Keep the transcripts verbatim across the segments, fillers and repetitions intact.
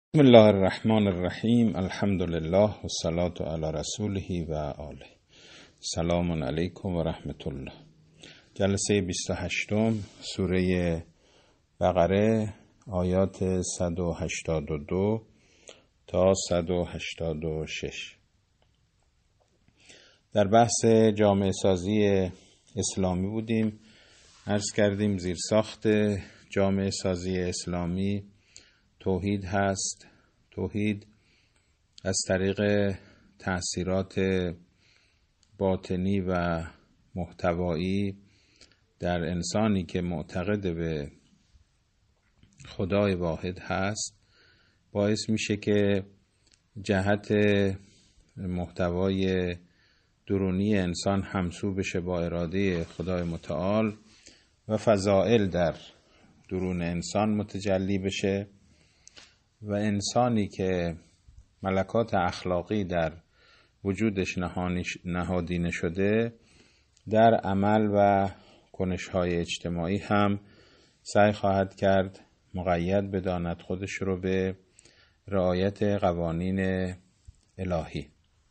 بسم الله الرحمن الرحیم. الحمد لله و صلات علی رسوله و آله. سلام علیکم و رحمت الله. جلسه بیست و هشتم سوره بقره، آیات صد و هشتاد و دو تا صد و هشتاد و شش. در بحث جامعه سازی اسلامی بودیم. عرض کردیم زیر ساخت جامعه سازی اسلامی توحید هست. توحید از طریق تأثیرات باطنی و محتوایی در انسانی که معتقد به خدای واحد هست باعث میشه که جهت محتوای درونی انسان همسو بشه با اراده خدای متعال و فضائل در درون انسان متجلی بشه و انسانی که ملکات اخلاقی در وجودش نهادینه شده در عمل و کنش‌های اجتماعی هم سعی خواهد کرد مقید بداند خودش رو به رعایت قوانین الهی.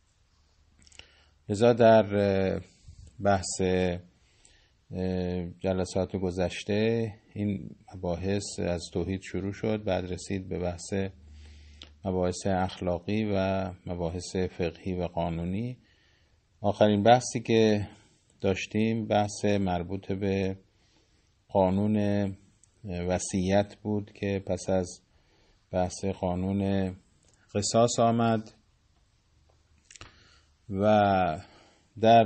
لذا در بحث جلسات گذشته این مباحث از توحید شروع شد، بعد رسید به بحث مباحث اخلاقی و مباحث فقهی و قانونی. آخرین بحثی که داشتیم بحث مربوط به قانون وصیت بود که پس از بحث قانون قصاص آمد و در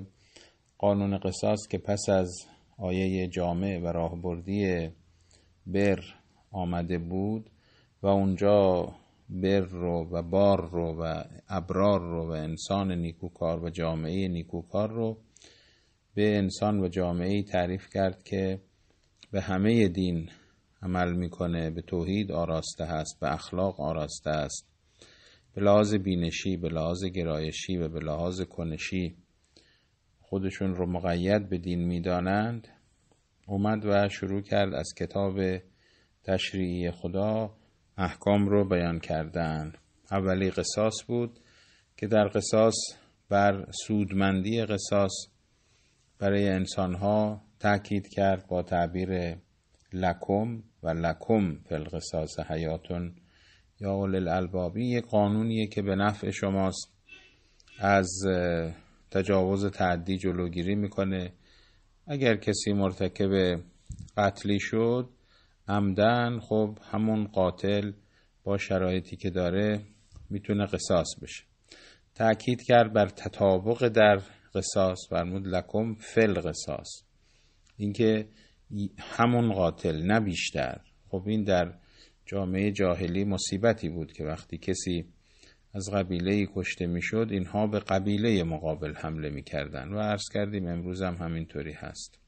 قانون قصاص که پس از آیه جامع و راهبردی بر آمده بود و اونجا بر رو و بار رو و ابرار رو و انسان نیکوکار و جامعه نیکوکار رو به انسان و جامعه تعریف کرد که به همه دین عمل میکنه، به توحید آراسته هست، به اخلاق آراسته است، به لحاظ بینشی، به لحاظ گرایشی و به لحاظ کنشی خودشون رو مقید به دین میدانند. اومد و شروع کرد از کتاب تشریعی خدا احکام رو بیان کردن. اولی قصاص بود که در قصاص بر سودمندی قصاص برای انسانها تاکید کرد با تعبیر لکم و لکم فی القصاص حیاتون یا اولی الالباب. یک قانونیه که به نفع شماست، از تجاوز تعدی جلوگیری میکنه. اگر کسی مرتکب قتلی شد عمدن، خب همون قاتل با شرایطی که داره میتونه قصاص بشه. تأکید کرد بر تطابق در قصاص، فرمود لکم فی القصاص، اینکه همون قاتل نه بیشتر. خب این در جامعه جاهلی مصیبتی بود که وقتی کسی از قبیله کشته میشد اینها به قبیله مقابل حمله میکردن و عرض کردیم امروز هم همینطوری هست.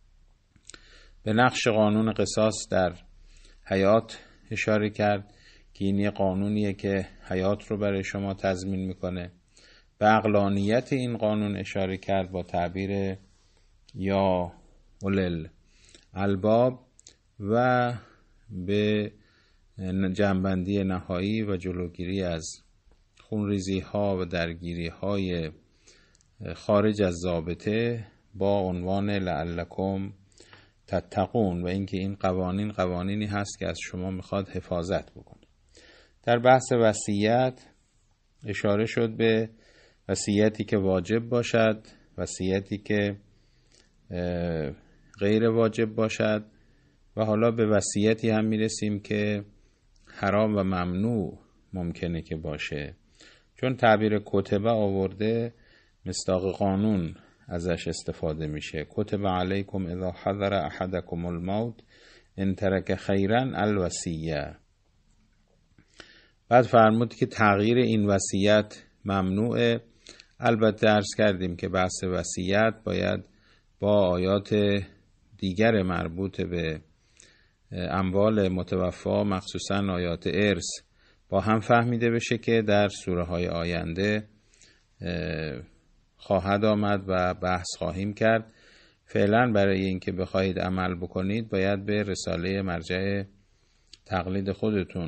به نقش قانون قصاص در حیات اشاره کرد که این یه قانونیه که حیات رو برای شما تضمین میکنه. به عقلانیت این قانون اشاره کرد با تعبیر یا اولل الباب و به جنبندی نهایی و جلوگیری از خونریزی ها و درگیری های خارج از ضابطه با عنوان لعلکم تتقون و اینکه این قوانین قوانینی هست که از شما میخواد حفاظت بکنه. در بحث وصیت اشاره شد به وصیتی که واجب باشد، وصیتی که غیر واجب باشد و حالا به وصیتی هم میرسیم که حرام و ممنوع ممکنه که باشه، چون تعبیر کتبه آورده مصداق قانون ازش استفاده میشه. کتب علیکم اذا حضر احدکم الموت ان ترک خیرا الوصیه. بعد فرمود که تغییر این وصیت ممنوعه. البته عرض کردیم که بحث وصیت باید با آیات دیگر مربوط به اموال متوفا، مخصوصا آیات ارث، با هم فهمیده بشه که در سوره های آینده خواهد آمد و بحث خواهیم کرد. فعلا برای اینکه بخواهید عمل بکنید باید به رساله مرجع تقلید خودتون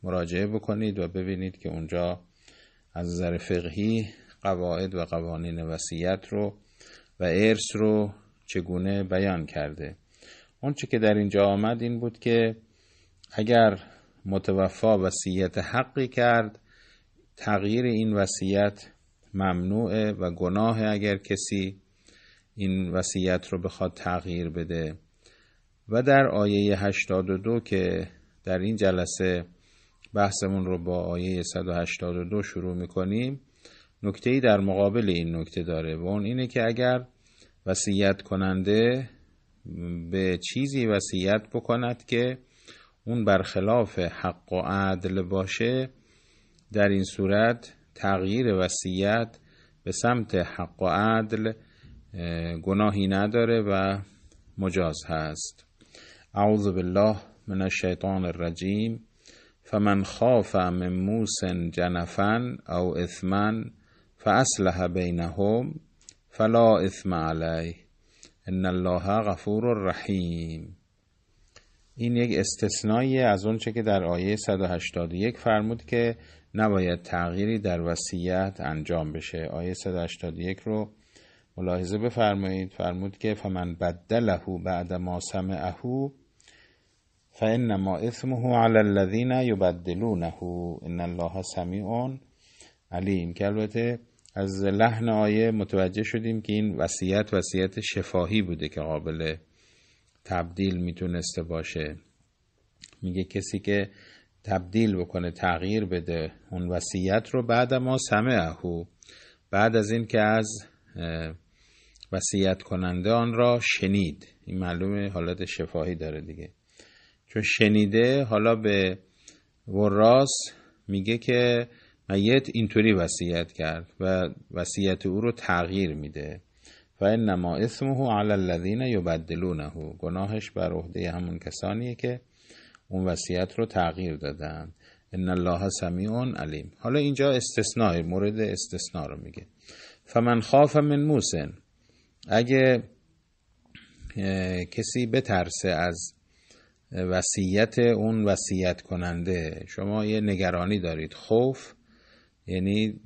مراجعه بکنید و ببینید که اونجا از نظر فقهی قواعد و قوانین وصیت رو و ارث رو چگونه بیان کرده. اون چی که در اینجا آمد این بود که اگر متوفا وصیت حقی کرد، تغییر این وصیت ممنوعه و گناه اگر کسی این وصیت رو بخواد تغییر بده. و در آیه هشتاد و دو که در این جلسه بحثمون رو با آیه صد و هشتاد و دو شروع میکنیم، نکته‌ای در مقابل این نکته داره و اون اینه که اگر وصیت کننده به چیزی وصیت بکند که اون برخلاف حق و عدل باشه، در این صورت تغییر وصیت به سمت حق و عدل گناهی نداره و مجاز هست. اعوذ بالله من الشیطان الرجیم. فمن خاف من موص جنفا او اثما فاصلح بینهم فلا اثم علیه ان الله غفور رحیم. این یک استثنایی از اون چه که در آیه صد و هشتاد و یک فرمود که نباید تغییری در وصیت انجام بشه. آیه صد و هشتاد و یک رو ملاحظه بفرمایید. فرمود که فمن بدله بعد ما سمعه فانما اثمه علی الذین یبدلونه ان الله سمیع علیم. که البته از لحن آیه متوجه شدیم که این وصیت وصیت شفاهی بوده که قابل تبدیل میتونسته باشه. میگه کسی که تبدیل بکنه، تغییر بده اون وصیت رو بعد ما سمعه، بعد از این که از وصیت کننده آن را شنید، این معلومه حالت شفاهی داره دیگه، چون شنیده حالا به وراث میگه که میت اینطوری وصیت کرد و وصیت او رو تغییر میده. فانما اثمه علی الذین یبدلونه، گناهش بر عهده همون کسانیه که اون وصیت رو تغییر دادن. ان الله سمیع علیم. حالا اینجا استثناء، مورد استثناء رو میگه. فمن خاف من موص، اگه کسی بترسه از وصیت اون وصیت کننده، شما یه نگرانی دارید، خوف یعنی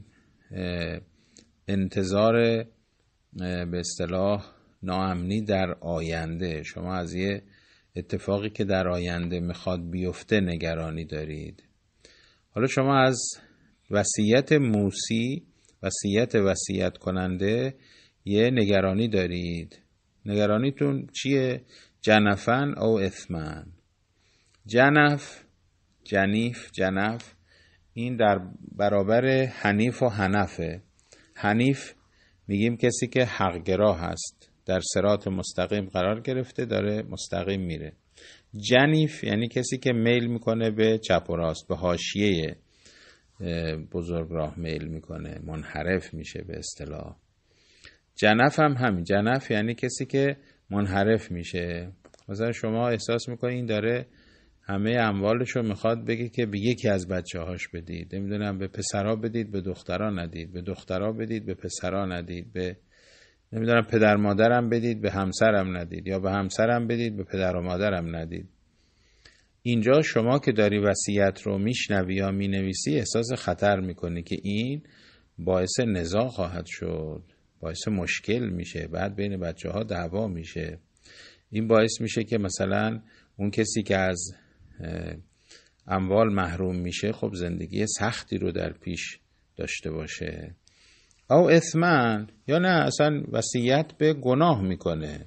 انتظار به اصطلاح ناامنی در آینده، شما از یه اتفاقی که در آینده میخواد بیفته نگرانی دارید. حالا شما از وصیت موصی، وصیت وصیت کننده یه نگرانی دارید. نگرانیتون چیه؟ جنفن او اثمن. جنف، جنیف، جنف این در برابر حنیف و حنفه. حنیف میگیم کسی که حقگرا هست، در صراط مستقیم قرار گرفته، داره مستقیم میره. جنیف یعنی کسی که میل میکنه به چپ و راست، به حاشیه بزرگراه میل میکنه، منحرف میشه به اصطلاح. جنف هم همین، جنف یعنی کسی که منحرف میشه. مثلا شما احساس میکنی این داره همه اموالشو میخواد بگه که به یکی از بچه هاش بدید، نمیدونم به پسرها بدید به دخترها ندید، به دخترها بدید به پسرها ندید، به نمیدونم پدر مادرم بدید به همسرم ندید، یا به همسرم بدید به پدر و مادرم ندید. اینجا شما که داری وصیت رو میشنوی یا مینویسی احساس خطر میکنی که این باعث نزاع خواهد شد، باعث مشکل میشه، بعد بین بچه ها دعوا میشه. این باعث میشه که مثلا اون کسی که از اموال محروم میشه خب زندگی سختی رو در پیش داشته باشه. او اثمن، یا نه اصلا وصیت به گناه میکنه،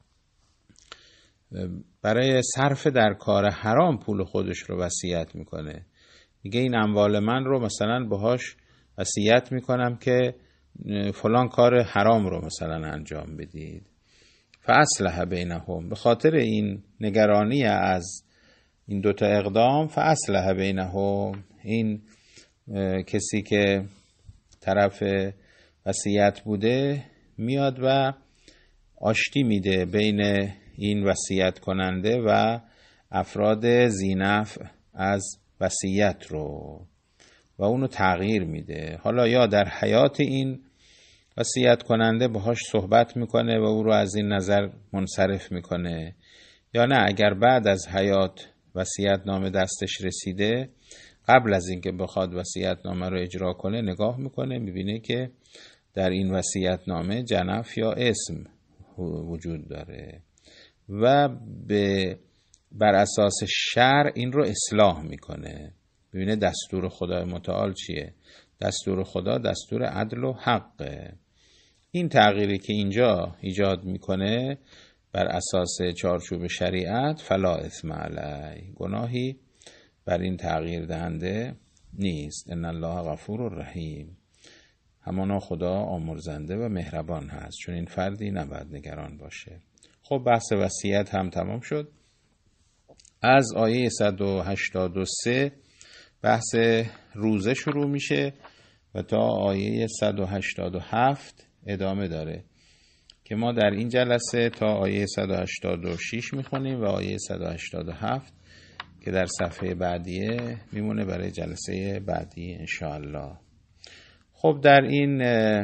برای صرف در کار حرام پول خودش رو وصیت میکنه. میگه این اموال من رو مثلا باهاش وصیت میکنم که فلان کار حرام رو مثلا انجام بدید. فاصلح بینهم، به خاطر این نگرانی از این دوتا اقدام، فاصلح بینهم، این کسی که طرف وصیت بوده میاد و آشتی میده بین این وصیت کننده و افراد ذینفع از وصیت رو و اونو تغییر میده. حالا یا در حیات این وصیت کننده باهاش صحبت میکنه و او رو از این نظر منصرف میکنه، یا نه اگر بعد از حیات وصیت نامه دستش رسیده قبل از اینکه بخواد وصیت‌نامه رو اجرا کنه نگاه میکنه، میبینه که در این وصیت‌نامه جنف یا اسم وجود داره و به بر اساس شرع این رو اصلاح میکنه. ببینه دستور خدای متعال چیه؟ دستور خدا دستور عدل و حقه. این تغییری که اینجا ایجاد میکنه بر اساس چارچوب شریعت فلا اثم علی، گناهی بر این تغییر دهنده نیست. ان الله غفور رحیم، همانا خدا آمرزنده و مهربان هست، چون این فردی نباید نگران باشه. خب بحث وصیت هم تمام شد. از آیه صد و هشتاد و سه بحث روزه شروع میشه و تا آیه صد و هشتاد و هفت ادامه داره که ما در این جلسه تا آیه صد و هشتاد و شش میخونیم و آیه صد و هشتاد و هفت که در صفحه بعدیه میمونه برای جلسه بعدی انشاءالله. خب در این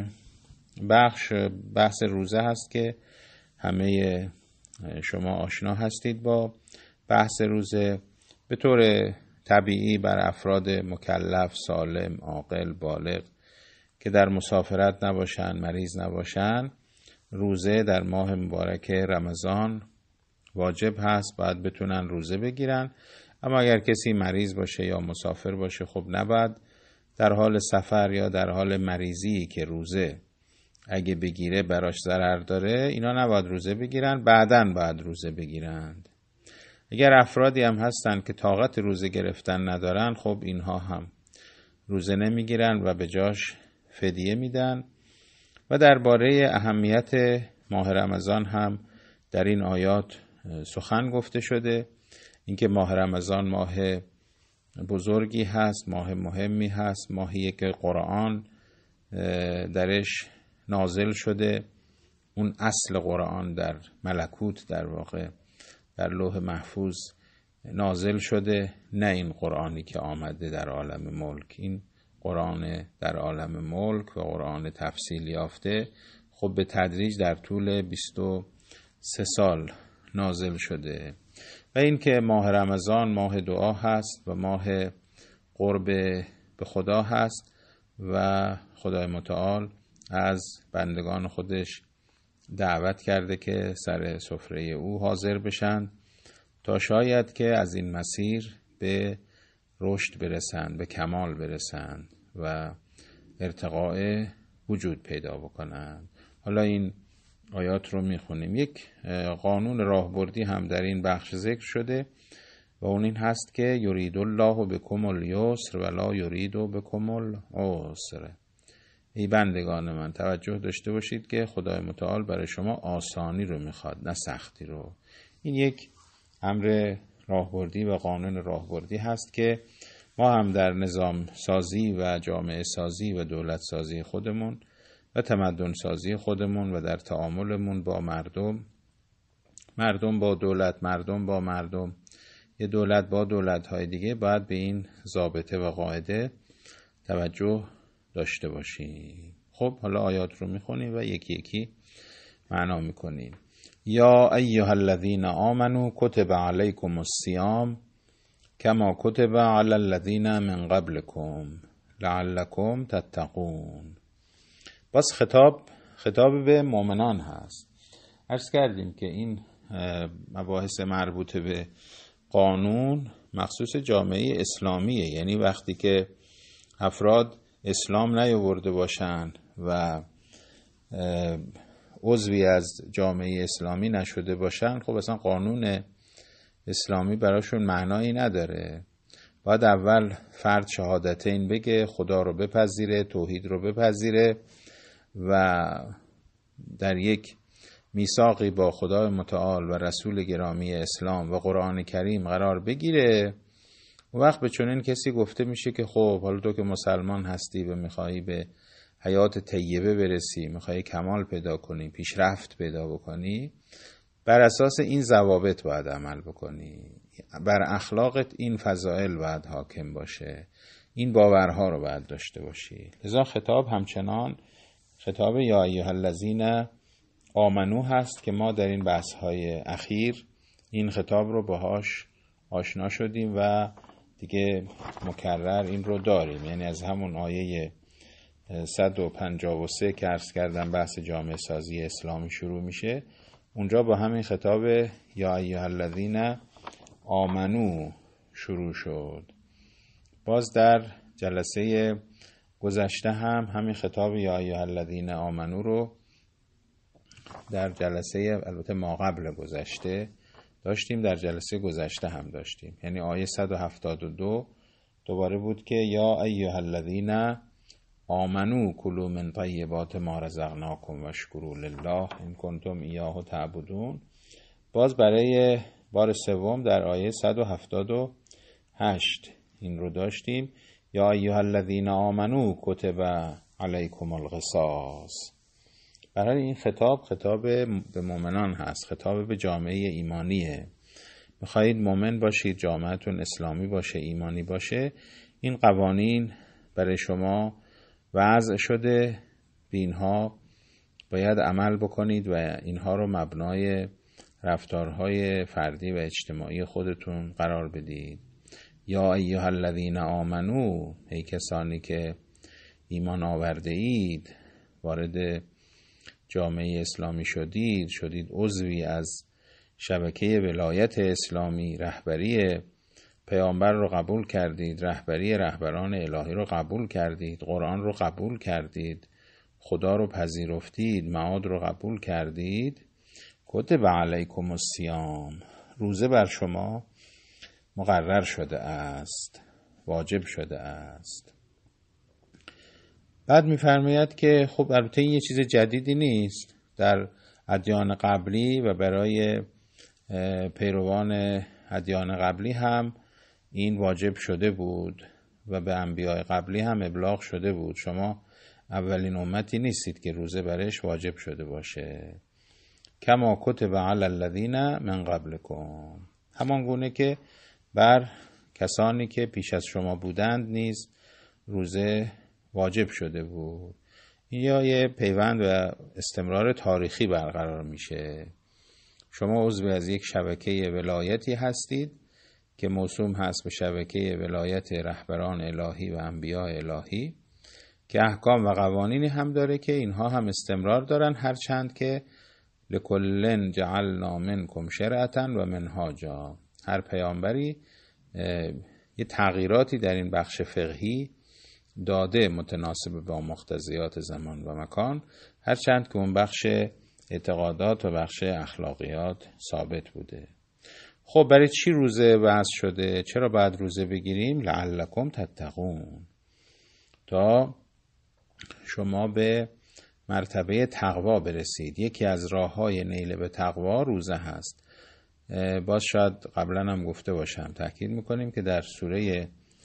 بخش بحث روزه هست که همه شما آشنا هستید با بحث روزه. به طور طبیعی بر افراد مکلف، سالم، عاقل، بالغ که در مسافرت نباشن، مریض نباشن، روزه در ماه مبارک رمضان واجب هست، باید بتونن روزه بگیرن. اما اگر کسی مریض باشه یا مسافر باشه خب نباید در حال سفر یا در حال مریضی که روزه اگه بگیره براش ضرر داره، اینا نباید روزه بگیرن، بعداً باید روزه بگیرند. اگر افرادی هم هستن که طاقت روزه گرفتن ندارن، خب اینها هم روزه نمیگیرن و به جاش فدیه میدن. و درباره اهمیت ماه رمضان هم در این آیات سخن گفته شده، اینکه ماه رمضان ماه بزرگی هست، ماه مهمی هست، ماهیه که قرآن درش نازل شده. اون اصل قرآن در ملکوت در واقع در لوح محفوظ نازل شده، نه این قرآنی که آمده در عالم ملک. این قرآن در عالم ملک و قرآن تفصیل یافته خب به تدریج در طول بیست و سه سال نازل شده. و این که ماه رمضان ماه دعا هست و ماه قرب به خدا هست و خدای متعال از بندگان خودش دعوت کرده که سر سفره او حاضر بشن تا شاید که از این مسیر به رشد برسند، به کمال برسند و ارتقاء وجود پیدا بکنند. حالا این آیات رو میخونیم. یک قانون راهبردی هم در این بخش ذکر شده و اون این هست که یرید الله بکم الیسر ولا یرید بکم العسر. ای بندگان من توجه داشته باشید که خدای متعال برای شما آسانی رو میخواد، نه سختی رو. این یک امر راهبردی و قانون راهبردی هست که ما هم در نظام سازی و جامعه سازی و دولت سازی خودمون و تمدن سازی خودمون و در تعاملمون با مردم، مردم با دولت، مردم با مردم، یه دولت با دولت‌های دیگه، باید به این ضابطه و قاعده توجه داشته باشیم. خب حالا آیات رو میخونیم و یکی یکی معنا میکنیم. یا ایها الذین آمنوا کتب علیکم الصیام کما کتب علی الذین من قبلکم لعلکم تتقون. باز خطاب خطاب به مؤمنان هست. عرض کردیم که این مباحث مربوط به قانون مخصوص جامعه اسلامیه، یعنی وقتی که افراد اسلام نیاورده باشن و عضوی از جامعه اسلامی نشده باشن، خب اصلا قانون اسلامی براشون معنایی نداره. باید اول فرد شهادتین بگه، خدا رو بپذیره، توحید رو بپذیره و در یک میثاقی با خدای متعال و رسول گرامی اسلام و قرآن کریم قرار بگیره. و وقت به چنین کسی گفته میشه که خب حالا تو که مسلمان هستی و میخوایی به حیات طیبه برسی، میخوایی کمال پیدا کنی، پیشرفت پیدا بکنی، بر اساس این ضوابط باید عمل بکنی، بر اخلاقت این فضائل باید حاکم باشه، این باورها رو باید داشته باشی. لذا خطاب همچنان خطاب یا ایها الذین آمنو هست که ما در این بحث‌های اخیر این خطاب رو باهاش آشنا شدیم و دیگه مکرر این رو داریم، یعنی از همون آیه صد و پنجاه و سه که عرض کردم بحث جامعه سازی اسلامی شروع میشه، اونجا با همین خطاب یا ایها الذین آمنو شروع شد. باز در جلسه گذشته هم همین خطاب یا ایها الذین آمنو رو در جلسه البته ما قبل گذشته داشتیم، در جلسه گذشته هم داشتیم، یعنی آیه صد و هفتاد و دو دوباره بود که یا ایها الذین آمنو کلوا من طیبات ما رزقناکم واشکروا لله ان کنتم ایاه تعبدون. باز برای بار سوم در آیه صد و هفتاد و هشت این رو داشتیم یا ایها الذین آمنو کتب علیکم القصاص. برای این خطاب خطاب به مؤمنان هست، خطاب به جامعه ایمانیه. میخواهید مؤمن باشید، جامعهتون اسلامی باشه، ایمانی باشه، این قوانین برای شما وضع شده، به اینها باید عمل بکنید و اینها رو مبنای رفتارهای فردی و اجتماعی خودتون قرار بدید. یا ایها الذین آمنو، ای کسانی که ایمان آورده اید، وارد جامعه اسلامی شدید، شدید عضوی از شبکه ولایت اسلامی، رهبری پیامبر رو قبول کردید، رهبری رهبران الهی رو قبول کردید، قرآن رو قبول کردید، خدا رو پذیرفتید، معاد رو قبول کردید، کتب علیکم الصیام، روزه بر شما مقرر شده است، واجب شده است. بعد می‌فرماید که خب البته این یه چیز جدیدی نیست، در ادیان قبلی و برای پیروان ادیان قبلی هم این واجب شده بود و به انبیاء قبلی هم ابلاغ شده بود. شما اولین امتی نیستید که روزه برش واجب شده باشه. کما کتب علی الذین من قبلکم، همان گونه که بر کسانی که پیش از شما بودند نیز روزه واجب شده بود. این یا یه پیوند و استمرار تاریخی برقرار میشه. شما عضو از یک شبکه ولایتی هستید که موسوم هست به شبکه ولایت رهبران الهی و انبیاء الهی که احکام و قوانینی هم داره که اینها هم استمرار دارن، هرچند که لکلن جعلنا منکم شرعة و منهاجا، هر پیامبری یه تغییراتی در این بخش فقهی داده متناسب با مقتضیات زمان و مکان، هرچند که اون بخش اعتقادات و بخش اخلاقیات ثابت بوده. خب برای چی روزه وضع شده؟ چرا باید روزه بگیریم؟ لعلکم تتقون، تا شما به مرتبه تقوا برسید. یکی از راه‌های نیل به تقوا روزه هست. باز شاید قبلا هم گفته باشم، تأکید میکنیم که در سوره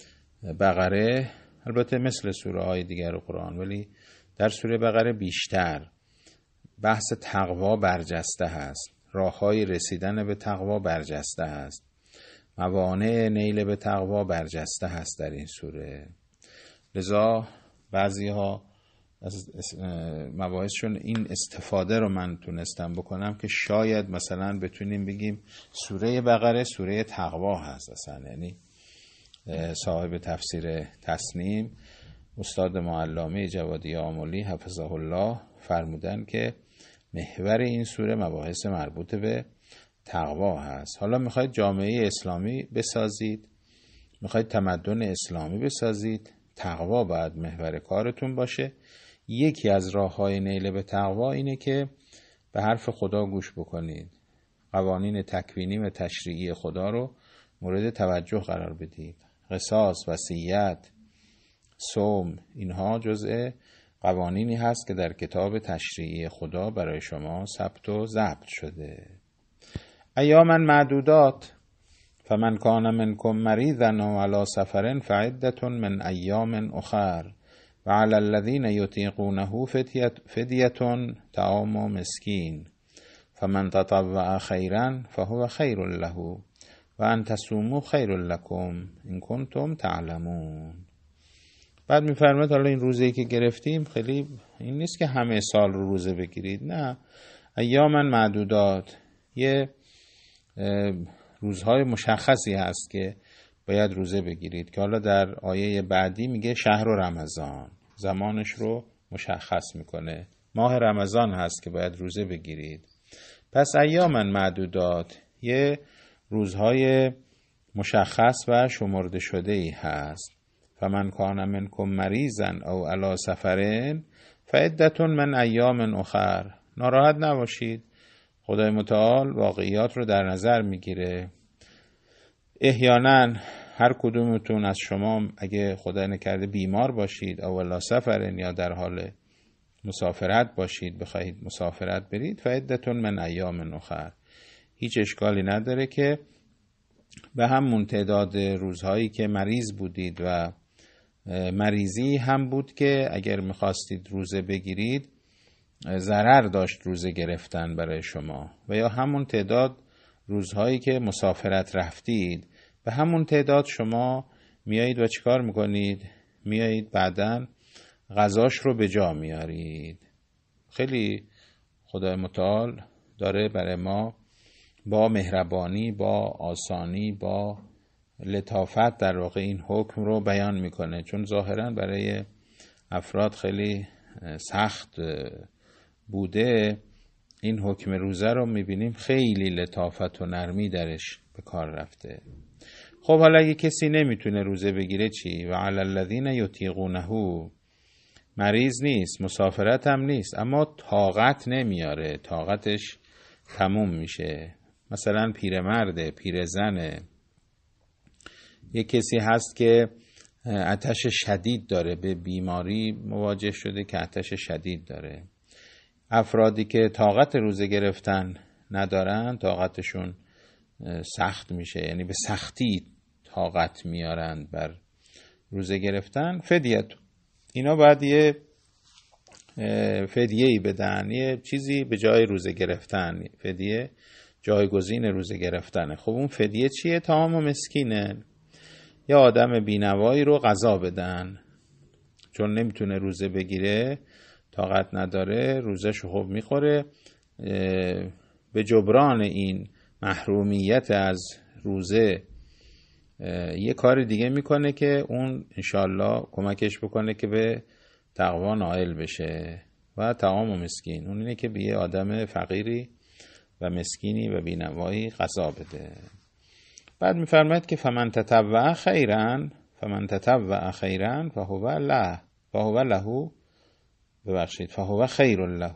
بقره، البته مثل سوره های دیگر قرآن، ولی در سوره بقره بیشتر بحث تقوا برجسته هست، راه‌های رسیدن به تقوا برجسته هست، موانع نیل به تقوا برجسته هست در این سوره. لذا بعضی ها از مباحثشون این استفاده رو من تونستم بکنم که شاید مثلا بتونیم بگیم سوره بقره سوره تقوا هست اصلا. یعنی صاحب تفسیر تسنیم استاد معلامه جوادی آملی حفظه الله فرمودن که محور این سوره مباحث مربوط به تقوا هست. حالا میخواید جامعه اسلامی بسازید، میخواید تمدن اسلامی بسازید، تقوا باید محور کارتون باشه. یکی از راه‌های نیل به تقوا اینه که به حرف خدا گوش بکنید، قوانین تکوینی و تشریعی خدا رو مورد توجه قرار بدید. قصاص، وصیت، صوم، اینها جزء قوانینی هست که در کتاب تشریعی خدا برای شما ثبت و ضبط شده. ایاما معدودات، فمن کان منکم مریضا او علی سفر فعدة من ایام اخر و علی الذین یطیقونه فدیة طعام مسکین فمن تطوع خیرا فهو خیر له و ان تصوموا خیر لکم ان کنتم تعلمون. بعد میفرماید حالا این روزه‌ای که گرفتیم خیلی این نیست که همه سال رو روزه بگیرید، نه، ایاما معدودات، یه روزهای مشخصی هست که باید روزه بگیرید، که حالا در آیه بعدی میگه شهر رمضان، زمانش رو مشخص میکنه، ماه رمضان هست که باید روزه بگیرید. پس ایاما معدودات، یه روزهای مشخص و شمرده شده ای هست. فمن کان منکم مریضا او علی سفر فعدة من ایام اخر. ناراحت نباشید، خدای متعال واقعیات رو در نظر میگیره. احیانا هر کدومتون از شما اگه خدای نکرده بیمار باشید او علی سفر، یا در حال مسافرت باشید، بخواهید مسافرت برید، فعدة من ایام اخر، هیچ اشکالی نداره که به همون تعداد روزهایی که مریض بودید و مریضی هم بود که اگر میخواستید روزه بگیرید ضرر داشت روزه گرفتن برای شما، و یا همون تعداد روزهایی که مسافرت رفتید به همون تعداد شما میایید و چیکار میکنید؟ میایید بعدن غذاش رو به جا میارید. خیلی خدای متعال داره برای ما با مهربانی، با آسانی، با لطافت در واقع این حکم رو بیان میکنه، چون ظاهرا برای افراد خیلی سخت بوده. این حکم روزه رو میبینیم خیلی لطافت و نرمی درش به کار رفته. خب حالا اگه کسی نمیتونه روزه بگیره چی؟ و علی الذین یطیقونه، مریض نیست، مسافرت هم نیست، اما طاقت نمیاره، طاقتش تموم میشه، مثلا پیرمرده، پیرزنه، یک کسی هست که آتش شدید داره، به بیماری مواجه شده که آتش شدید داره. افرادی که طاقت روزه گرفتن ندارن، طاقتشون سخت میشه، یعنی به سختی طاقت میارن بر روزه گرفتن، فدیت، اینا باید یه فدیه‌ای بدن، یه چیزی به جای روزه گرفتن، فدیه جایگزین روزه گرفتنه. خب اون فدیه چیه؟ طعام و مسکینه، یا آدم بینوایی رو غذا بدن، چون نمیتونه روزه بگیره، طاقت نداره، روزش خوب میخوره، به جبران این محرومیت از روزه یه کار دیگه میکنه که اون انشالله کمکش بکنه که به تقوا نائل بشه. و طعام و مسکین، اون اینه که به یه آدم فقیری و مسکینی و بینوایی غذا بده. بعد میفرماید که فمن تطوع خیرا، فمن تطوع خیرا فهو له، فهو له، ببخشید فهو خیر له.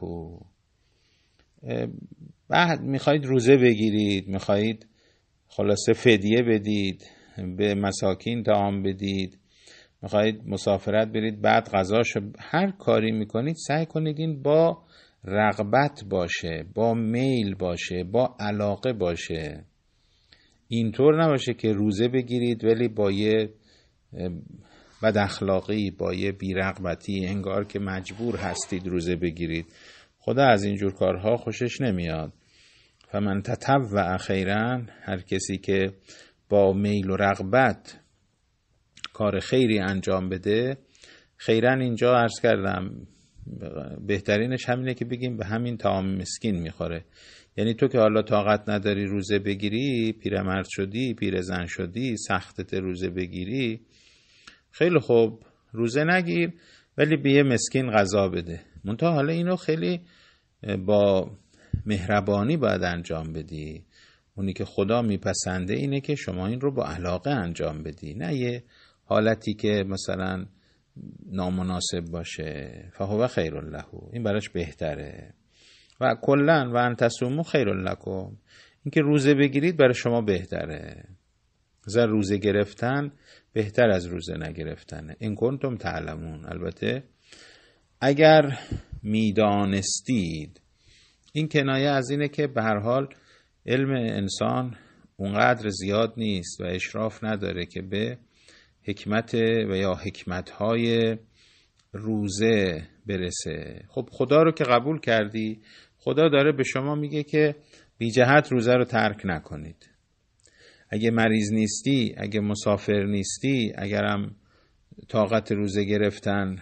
بعد میخواید روزه بگیرید، میخواید خلاصه فدیه بدید، به مساکین طعام بدید، میخواید مسافرت برید بعد غذاشو، هر کاری میکنید سعی کنید این با رغبت باشه، با میل باشه، با علاقه باشه. اینطور نباشه که روزه بگیرید ولی با یه بد اخلاقی، با یه بیرغبتی، انگار که مجبور هستید روزه بگیرید. خدا از اینجور کارها خوشش نمیاد. فمن تطوع خیرا، هر کسی که با میل و رغبت کار خیری انجام بده. خیرا اینجا عرض کردم بهترینش همینه که بگیم به همین طعام مسکین میخوره. یعنی تو که حالا طاقت نداری روزه بگیری، پیرمرد شدی، پیرزن شدی، سختت روزه بگیری، خیلی خوب روزه نگیر ولی به یه مسکین غذا بده. منتها حالا اینو خیلی با مهربانی باید انجام بدی. اونی که خدا میپسنده اینه که شما این رو با علاقه انجام بدی، نه یه حالتی که مثلا نامناسب باشه. فهو خیر له، این براش بهتره. و کلن و ان تصوموا خیر لکم، این که روزه بگیرید برای شما بهتره. زر روزه گرفتن بهتر از روزه نگرفتنه. این کنتم تعلمون، البته اگر میدانستید. این کنایه از اینه که به هر حال علم انسان اونقدر زیاد نیست و اشراف نداره که به حکمت و یا حکمتهای روزه برسه. خب خدا رو که قبول کردی، خدا داره به شما میگه که بی جهت روزه رو ترک نکنید. اگه مریض نیستی، اگه مسافر نیستی، اگرم طاقت روزه گرفتن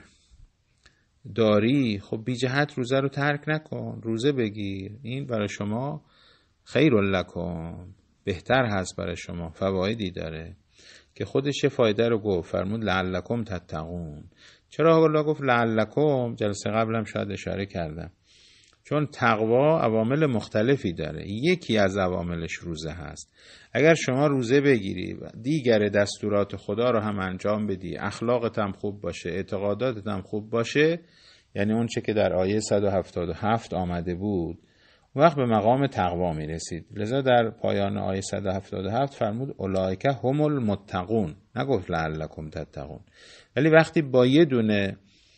داری، خب بی جهت روزه رو ترک نکن، روزه بگیر. این برای شما خیر لکم، بهتر هست برای شما، فوایدی داره که خودش فایده رو گفت، فرمود لعلکم تتقون. چرا حالا گفت لعلکم؟ جلسه قبلم شاید اشاره کردم، چون تقوا عوامل مختلفی داره. یکی از عواملش روزه هست. اگر شما روزه بگیری و دیگر دستورات خدا رو هم انجام بدی، اخلاقت هم خوب باشه، اعتقاداتت هم خوب باشه، یعنی اون چه که در آیه صد و هفتاد و هفت آمده بود، اون وقت به مقام تقوا می رسید. لذا در پایان آیه صد و هفتاد و هفت فرمود اولئک هم المتقون، نگفت لعلکم تتقون. ولی وقتی با یه دونه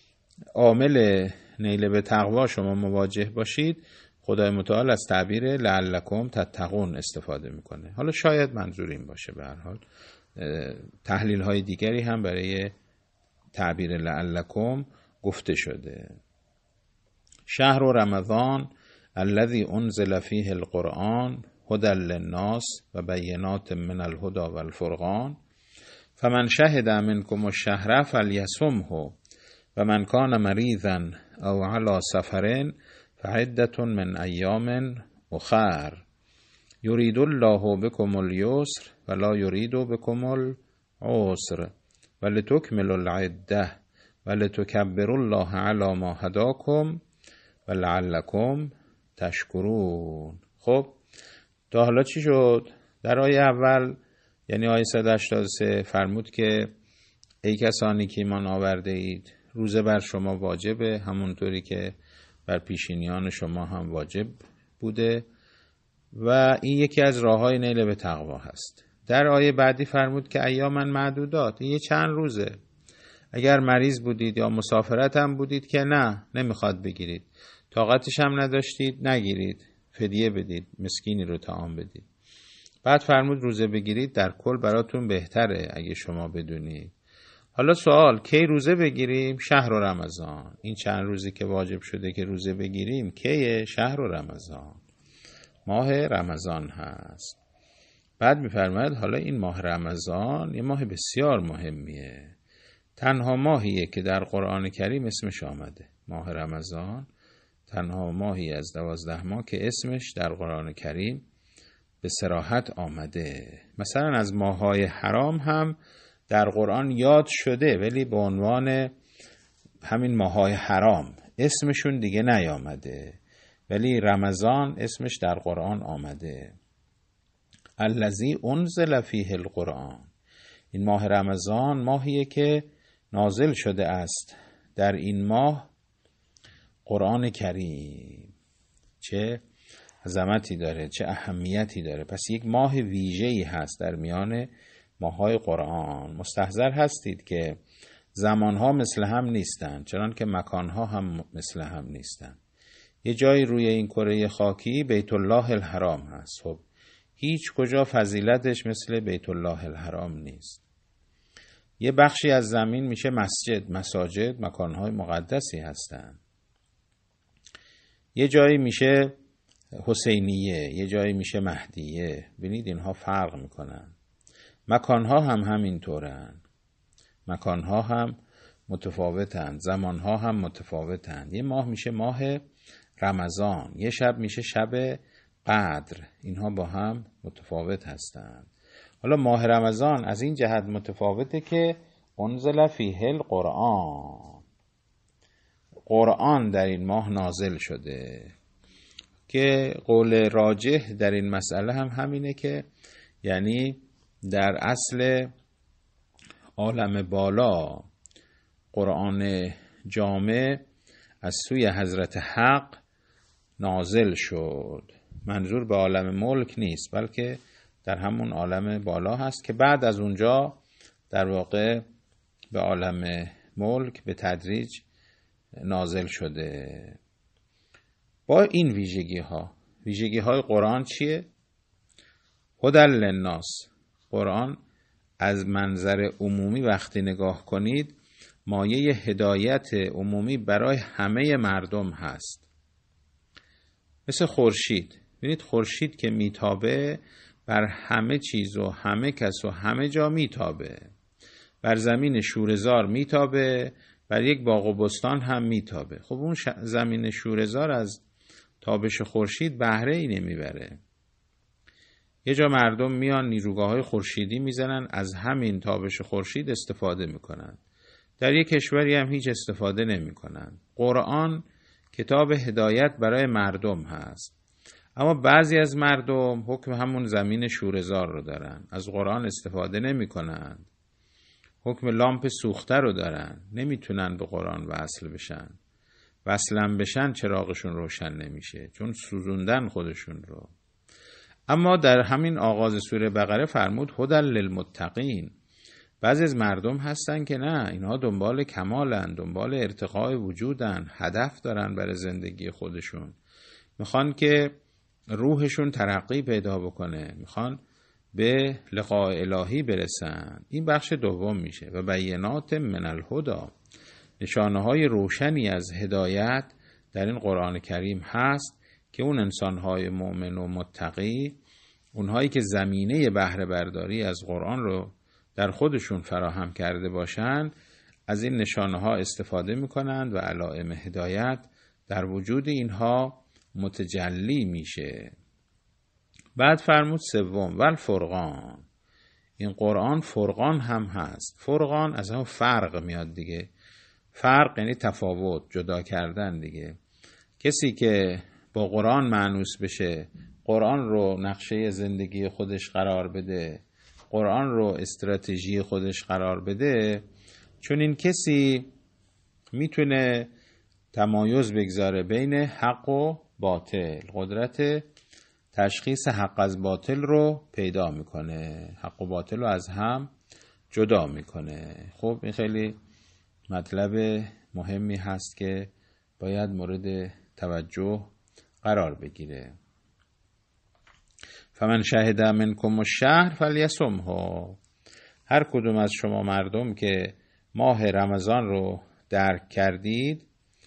عامل نیل به تقوا شما مواجه باشید، خدای متعال از تعبیر لعلکم تتقون استفاده میکنه. حالا شاید منظور این باشه. به هر حال تحلیل های دیگری هم برای تعبیر لعلکم گفته شده. شهر رمضان الذی انزل فیه القرآن هدی للناس و بینات من الهدی والفرقان فمن شهد منکم الشهر فلیصمه و من کان مریضا او علی سفر فعدة من ایام اخر یرید الله بكم اليسر ولا یرید بكم العسر ولتکملوا العدة ولتکبروا الله علی ما هداکم ولعلکم تشکرون. خب تا حالا چی شد؟ در آیه اول یعنی آیه صد و هشتاد و سه فرمود که ای کسانی که ایمان آورده اید روزه بر شما واجبه، همونطوری که بر پیشینیان شما هم واجب بوده و این یکی از راه‌های نیل به تقوا هست. در آیه بعدی فرمود که ایاما معدودات، این یه چند روزه. اگر مریض بودید یا مسافرت هم بودید که نه نمیخواد بگیرید، طاقتش هم نداشتید نگیرید، فدیه بدید، مسکینی رو طعام بدید. بعد فرمود روزه بگیرید، در کل براتون بهتره اگه شما بدونید. حالا سوال کی روزه بگیریم؟ شهر رمضان. این چند روزی که واجب شده که روزه بگیریم کیه؟ شهر رمضان، ماه رمضان هست. بعد میفرماید حالا این ماه رمضان یه ماه بسیار مهمیه، تنها ماهیه که در قرآن کریم اسمش آمده. ماه رمضان تنها ماهی از دوازده ماه که اسمش در قرآن کریم به صراحت آمده. مثلا از ماه‌های حرام هم در قرآن یاد شده ولی به عنوان همین ماه‌های حرام اسمشون دیگه نیامده، ولی رمضان اسمش در قرآن آمده. الذی انزل فیه القرآن، این ماه رمضان ماهیه که نازل شده است در این ماه قرآن کریم. چه عظمتی داره، چه اهمیتی داره. پس یک ماه ویژه‌ای هست در میان ماه‌های قرآن. مستحضر هستید که زمانها مثل هم نیستن، چنان که مکانها هم مثل هم نیستن. یه جایی روی این کره خاکی بیت الله الحرام هست، خب هیچ کجا فضیلتش مثل بیت الله الحرام نیست. یه بخشی از زمین میشه مسجد، مساجد مکانهای مقدسی هستن. یه جایی میشه حسینیه، یه جایی میشه مهدیه. ببینید اینها فرق میکنن. مکانها هم همینطورن، مکانها هم متفاوتن، زمانها هم متفاوتن. یه ماه میشه ماه رمضان، یه شب میشه شب قدر، اینها با هم متفاوت هستن. حالا ماه رمضان از این جهت متفاوته که انزل فیه القرآن، قرآن در این ماه نازل شده، که قول راجح در این مسئله هم همینه که یعنی در اصل عالم بالا قرآن جامع از سوی حضرت حق نازل شد. منظور به عالم ملک نیست، بلکه در همون عالم بالا هست که بعد از اونجا در واقع به عالم ملک به تدریج نازل شده. با این ویژگی ها، ویژگی های قرآن چیه؟ هدی للناس. قرآن از منظر عمومی وقتی نگاه کنید مایه هدایت عمومی برای همه مردم هست. مثل خورشید. ببینید خورشید که میتابه بر همه چیز و همه کس و همه جا میتابه. بر زمین شوره‌زار میتابه، بر یک باغ و بستان هم میتابه. خب اون ش... زمین شوره‌زار از تابش خورشید بهره ای نمیبره. یه جا مردم میان نیروگاه‌های خورشیدی میزنن، از همین تابش خورشید استفاده میکنن. در یک کشوری هم هیچ استفاده نمیکنن. قرآن کتاب هدایت برای مردم هست، اما بعضی از مردم حکم همون زمین شوره‌زار رو دارن، از قرآن استفاده نمیکنن، حکم لامپ سوخته رو دارن، نمیتونن به قرآن وصل بشن. وصلن بشن چراغشون روشن نمیشه، چون سوزوندن خودشون رو. اما در همین آغاز سوره بقره فرمود هدی للمتقین. بعضی از مردم هستن که نه، اینها دنبال کمالن، دنبال ارتقاء وجودن، هدف دارن برای زندگی خودشون، میخوان که روحشون ترقی پیدا بکنه، میخوان به لقاء الهی برسن. این بخش دوم میشه. و بینات من الهدی، نشانه های روشنی از هدایت در این قرآن کریم هست که اون انسانهای مؤمن و متقی، اونهایی که زمینه بهره برداری از قرآن رو در خودشون فراهم کرده باشن، از این نشانه ها استفاده میکنند و علائم هدایت در وجود اینها متجلی میشه. بعد فرمود سوم و الفرقان، این قرآن فرقان هم هست. فرقان از هم فرق میاد دیگه، فرق یعنی تفاوت، جدا کردن دیگه. کسی که با قرآن مانوس بشه، قرآن رو نقشه زندگی خودش قرار بده، قرآن رو استراتژی خودش قرار بده، چون این کسی میتونه تمایز بگذاره بین حق و باطل، قدرت تشخیص حق از باطل رو پیدا میکنه، حق و باطل رو از هم جدا میکنه. خب این خیلی مطلب مهمی هست که باید مورد توجه قرار بگیره. فمن شهد منکم الشهر فلیصمه، هر کدوم از شما مردم که ماه رمضان رو درک کردید،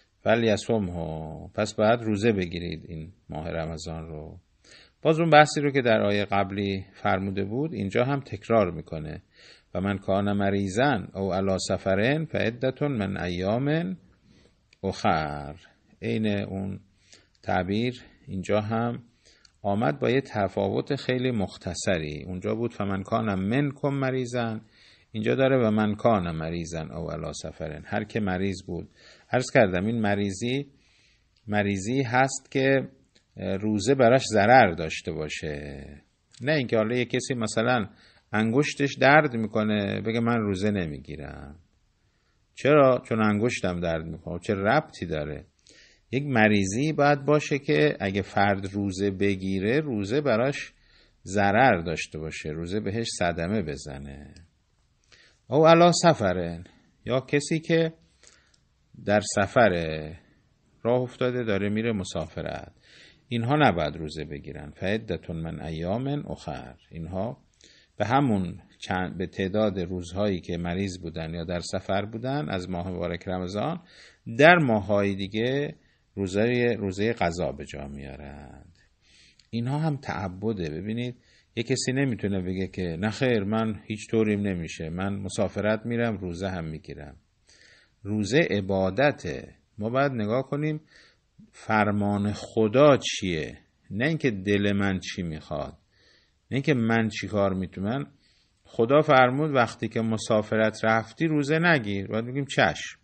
فلیصمه، پس باید روزه بگیرید این ماه رمضان رو. باز اون بحثی رو که در آیه قبلی فرموده بود اینجا هم تکرار میکنه. و من کان مریضن او علی سفرن فعدة من ایام اخر. عین اون تعبیر اینجا هم آمد با یه تفاوت خیلی مختصری. اونجا بود فمن کان منکم مریضن، اینجا داره و من کان مریضن او علی سفرن، هر که مریض بود. عرض کردم این مریضی مریضی هست که روزه براش ضرر داشته باشه، نه اینکه حالا یه کسی مثلا انگشتش درد میکنه بگه من روزه نمیگیرم. چرا؟ چون انگشتم درد میکنه. چه ربطی داره؟ یک مریضی باید باشه که اگه فرد روزه بگیره، روزه براش ضرر داشته باشه، روزه بهش صدمه بزنه. او علی سفرن، یا کسی که در سفر راه افتاده داره میره مسافرت، اینها نباید روزه بگیرن. فعدة من ایام اخر، اینها به همون چند به تعداد روزهایی که مریض بودن یا در سفر بودن از ماه مبارک رمضان، در ماههای دیگه روزه روزه قضا به جا میارند. اینها هم تعبده. ببینید یک کسی نمیتونه بگه که نه خیر من هیچ طوریم نمیشه، من مسافرت میرم روزه هم میگیرم. روزه عبادته. ما باید نگاه کنیم فرمان خدا چیه، نه اینکه دل من چی میخواد، نه اینکه من چی کار میتونم. خدا فرمود وقتی که مسافرت رفتی روزه نگیر، باید بگیم چشم.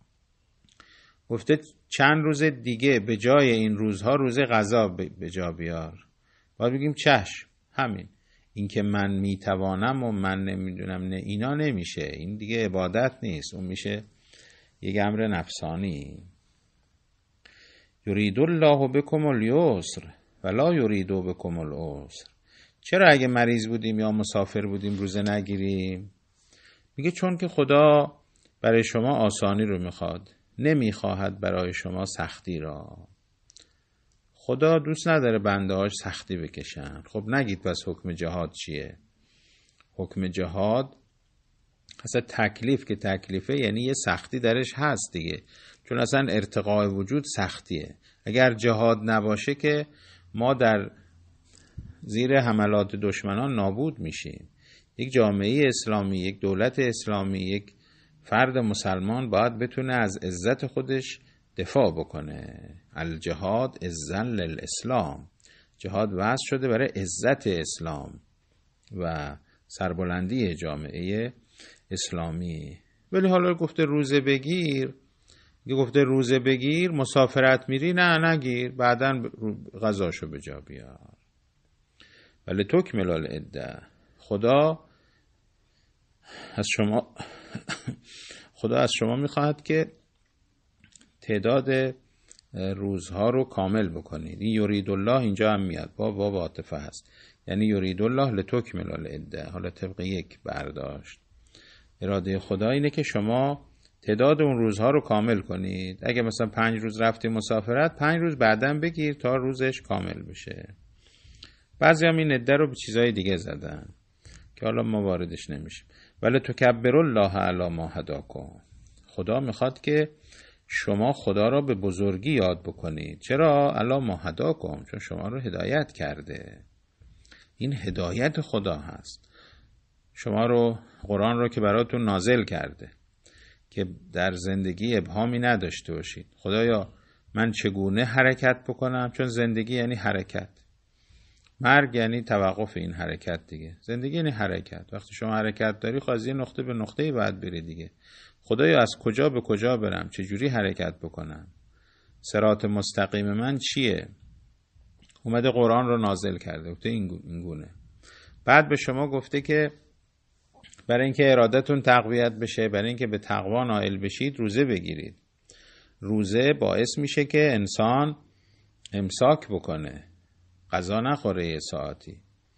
گفته چند روز دیگه به جای این روزها روزه قضا به جا بیار، باید بگیم چشم. همین. اینکه من میتوانم و من نمیدونم نه، اینا نمیشه. این دیگه عبادت نیست، اون میشه یک امر نفسانی. یرید الله بکم الیسر ولا یرید بکم العسر. چرا اگه مریض بودیم یا مسافر بودیم روزه نگیریم؟ میگه چون که خدا برای شما آسانی رو میخواد، نمیخواهد برای شما سختی را. خدا دوست نداره بنده هاش سختی بکشن. خب نگید پس حکم جهاد چیه؟ حکم جهاد اصلا تکلیف که تکلیفه یعنی یه سختی درش هست دیگه، چون اصلا ارتقاء وجود سختیه. اگر جهاد نباشه که ما در زیر حملات دشمنان نابود میشیم. یک جامعه اسلامی، یک دولت اسلامی، یک فرد مسلمان باید بتونه از عزت خودش دفاع بکنه. الجهاد اذن للاسلام. جهاد وضع شده برای عزت اسلام و سربلندی جامعه اسلامی. ولی حالا گفته روزه بگیر، گفته روزه بگیر، مسافرت میری نه نگیر، بعداً غذاشو به جا بیار. ولی تکمل العده، خدا از شما خدا از شما میخواهد که تعداد روزها رو کامل بکنید. این یرید الله اینجا هم میاد، با با عاطفه هست، یعنی یرید الله لتکمل العده. حالا طبق یک برداشت اراده خدا اینه که شما تعداد اون روزها رو کامل کنید. اگه مثلا پنج روز رفتی مسافرت، پنج روز بعداً بگیر تا روزش کامل بشه. بعضی هم این عده رو به چیزای دیگه زدن که حالا ما واردش نمیشیم. ولی تکبر الله علی ما هداکم، خدا میخواد که شما خدا را به بزرگی یاد بکنید. چرا؟ علی ما هداکم، چون شما رو هدایت کرده. این هدایت خدا هست. شما رو، قرآن رو که براتون نازل کرده که در زندگی ابهامی نداشته باشید. خدایا من چگونه حرکت بکنم؟ چون زندگی یعنی حرکت، مرگ یعنی توقف این حرکت دیگه. زندگی یعنی حرکت. وقتی شما حرکت داری، خواهی یه نقطه به نقطه‌ای باید بری دیگه. خدایا از کجا به کجا برم؟ چجوری حرکت بکنم؟ صراط مستقیم من چیه؟ اومده قرآن رو نازل کرده، گفته این گونه. بعد به شما گفته که برای اینکه ارادتون تقویت بشه، برای اینکه به تقوا نائل بشید، روزه بگیرید. روزه باعث میشه که انسان امساک بکنه، غذا نخوره یه ساعتی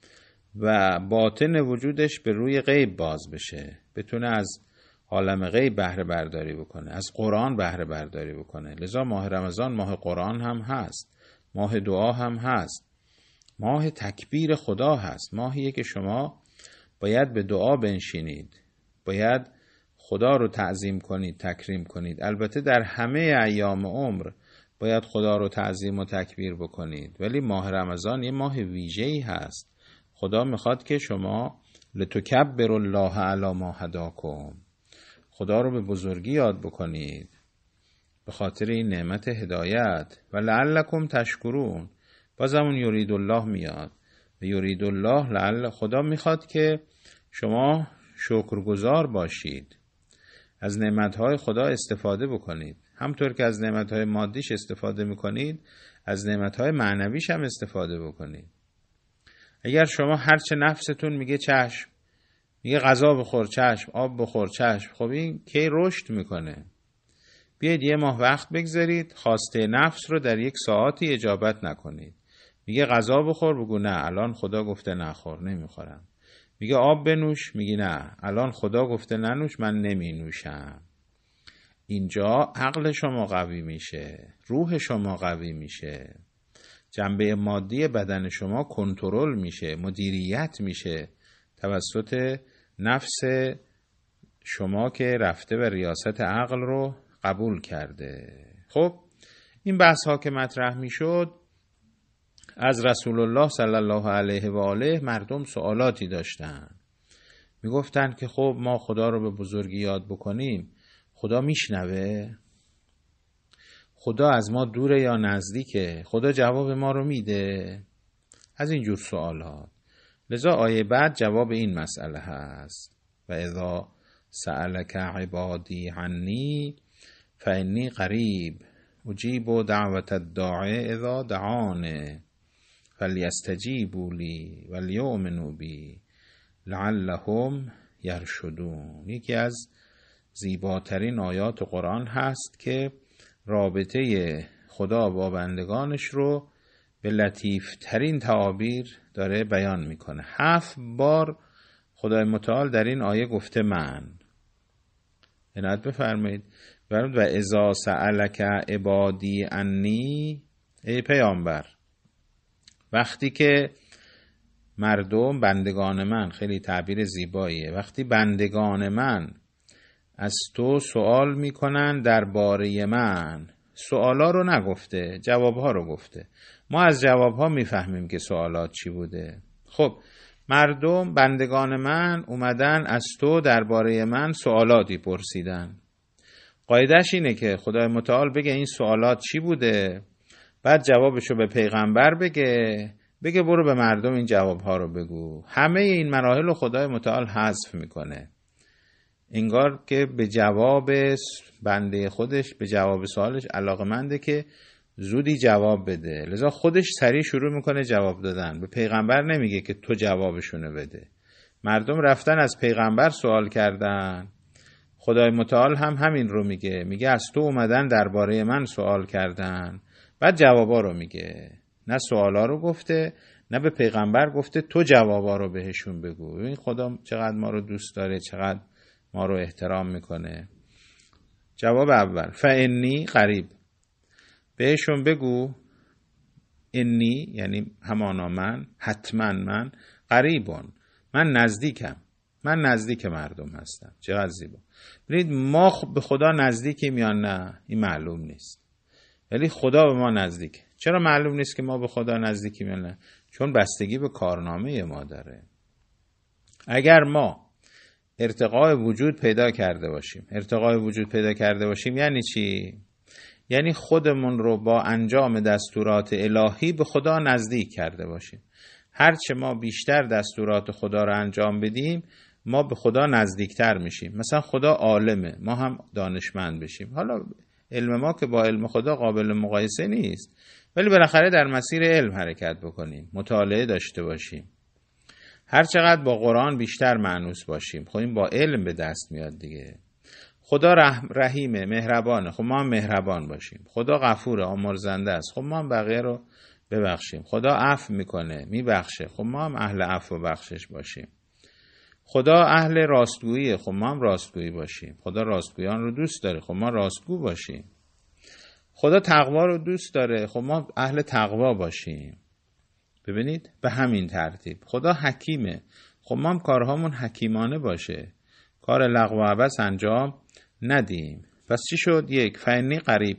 و باطن وجودش به روی غیب باز بشه، بتونه از عالم غیب بهره برداری بکنه، از قرآن بهره برداری بکنه. لذا ماه رمضان ماه قرآن هم هست، ماه دعا هم هست، ماه تکبیر خدا هست، ماهیه که شما باید به دعا بنشینید، باید خدا رو تعظیم کنید، تکریم کنید. البته در همه ایام عمر باید خدا رو تعظیم و تکبیر بکنید، ولی ماه رمضان یه ماه ویژه‌ای هست. خدا میخواد که شما لتکبر الله علی ما هداکم، خدا رو به بزرگی یاد بکنید به خاطر این نعمت هدایت. و لعلکم تشکرون، باز همون یرید الله میاد. و یرید الله لعل، خدا میخواد که شما شکرگزار باشید، از نعمتهای خدا استفاده بکنید. همطور که از نعمتهای مادیش استفاده میکنید، از نعمتهای معنویش هم استفاده بکنید. اگر شما هرچه نفستون میگه چشم، میگه غذا بخور چشم، آب بخور چشم، خب این کی رشد میکنه؟ بیاید یه ماه وقت بگذارید، خواسته نفس رو در یک ساعتی اجابت نکنید. میگه غذا بخور، بگو نه الان خدا گفته نخور، نمیخورم. میگه آب بنوش، میگی نه الان خدا گفته ننوش، من نمی نوشم. اینجا عقل شما قوی میشه، روح شما قوی میشه، جنبه مادی بدن شما کنترل میشه، مدیریت میشه توسط نفس شما که رفته و ریاست عقل رو قبول کرده. خب این بحث ها که مطرح میشد، از رسول الله صلی الله علیه و آله مردم سوالاتی داشتن. میگفتن که خب ما خدا رو به بزرگی یاد بکنیم، خدا میشنوه؟ خدا از ما دوره یا نزدیکه؟ خدا جواب ما رو میده؟ از این جور سوالات. لذا آیه بعد جواب این مسئله هست. و اذا سألک عبادی عنی فانی قریب اجیب دعوت الداعی اذا دعانه فلیستجیبوا لی ولیؤمنوا بی لعلهم یرشدون. یکی از زیباترین آیات قرآن هست که رابطه خدا با بندگانش رو به لطیفترین تعابیر داره بیان میکنه. هفت بار خدای متعال در این آیه گفته من. عنایت بفرمایید. و اذا سألک عبادی عنی، ای پیامبر، وقتی که مردم، بندگان من، خیلی تعبیر زیباییه، وقتی بندگان من از تو سوال میکنن درباره من، سوالا رو نگفته، جوابها رو گفته. ما از جوابها میفهمیم که سوالات چی بوده. خب مردم، بندگان من اومدن از تو درباره من سوالاتی پرسیدن. قاعدش اینه که خدای متعال بگه این سوالات چی بوده، بعد جوابشو به پیغمبر بگه، بگه برو به مردم این جوابها رو بگو. همه این مراحل رو خدای متعال حذف میکنه، انگار که به جواب بنده خودش، به جواب سوالش علاقمنده که زودی جواب بده، لذا خودش سریع شروع میکنه جواب دادن. به پیغمبر نمیگه که تو جوابشونو بده. مردم رفتن از پیغمبر سوال کردن، خدای متعال هم همین رو میگه، میگه از تو اومدن درباره من سوال کردن، بعد جوابا رو میگه. نه سوالا رو گفته، نه به پیغمبر گفته تو جوابا رو بهشون بگو. این خدا چقدر ما رو دوست داره، چقدر ما رو احترام میکنه. جواب اول، فانی قریب، بهشون بگو انی یعنی همانا من، حتما من، قریبون من نزدیکم، من نزدیک مردم هستم. چقدر زیبا. ببینید ما به خدا نزدیکیم یا نه این معلوم نیست، ولی خدا به ما نزدیک. چرا معلوم نیست که ما به خدا نزدیکیم یا نه؟ چون بستگی به کارنامه ما داره. اگر ما ارتقاء وجود پیدا کرده باشیم، ارتقاء وجود پیدا کرده باشیم یعنی چی؟ یعنی خودمون رو با انجام دستورات الهی به خدا نزدیک کرده باشیم. هرچه ما بیشتر دستورات خدا رو انجام بدیم ما به خدا نزدیکتر میشیم. مثلا خدا عالمه، ما هم دانشمند بشیم. حالا علم ما که با علم خدا قابل مقایسه نیست، ولی بالاخره در مسیر علم حرکت بکنیم، مطالعه داشته باشیم. هر چقدر با قرآن بیشتر مانوس باشیم، خب این با علم به دست میاد دیگه. خدا رحم رحیمه، مهربانه، خب ما هم مهربان باشیم. خدا غفوره، آمرزنده است، خب ما هم بقیه رو ببخشیم. خدا عفو میکنه، میبخشه، خب ما هم اهل عفو و بخشش باشیم. خدا اهل راستگوییه، خب ما هم راستگویی باشیم. خدا راستگویان رو دوست داره، خب ما راستگو باشیم. خدا تقوا رو دوست داره، خب ما اهل تقوا باشیم. ببینید به همین ترتیب. خدا حکیمه، خب ما هم کارهامون حکیمانه باشه، کار لغو و عبث انجام ندیم. پس چی شد؟ یک، فانی قریب،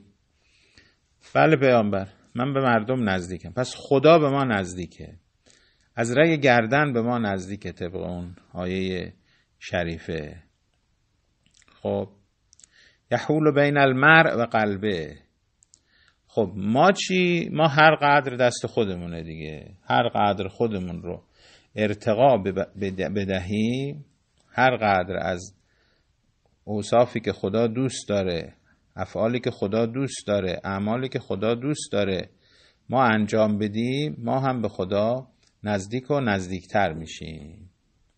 بله پیامبر من به مردم نزدیکم. پس خدا به ما نزدیکه، از رگ گردن به ما نزدیکه طبق اون آیه شریفه. خب یحول بین المرء و قلبه. خب ما چی؟ ما هر قدر دست خودمونه دیگه، هر قدر خودمون رو ارتقا بدهیم، هر قدر از اوصافی که خدا دوست داره، افعالی که خدا دوست داره، اعمالی که خدا دوست داره ما انجام بدیم، ما هم به خدا نزدیک و نزدیکتر میشیم.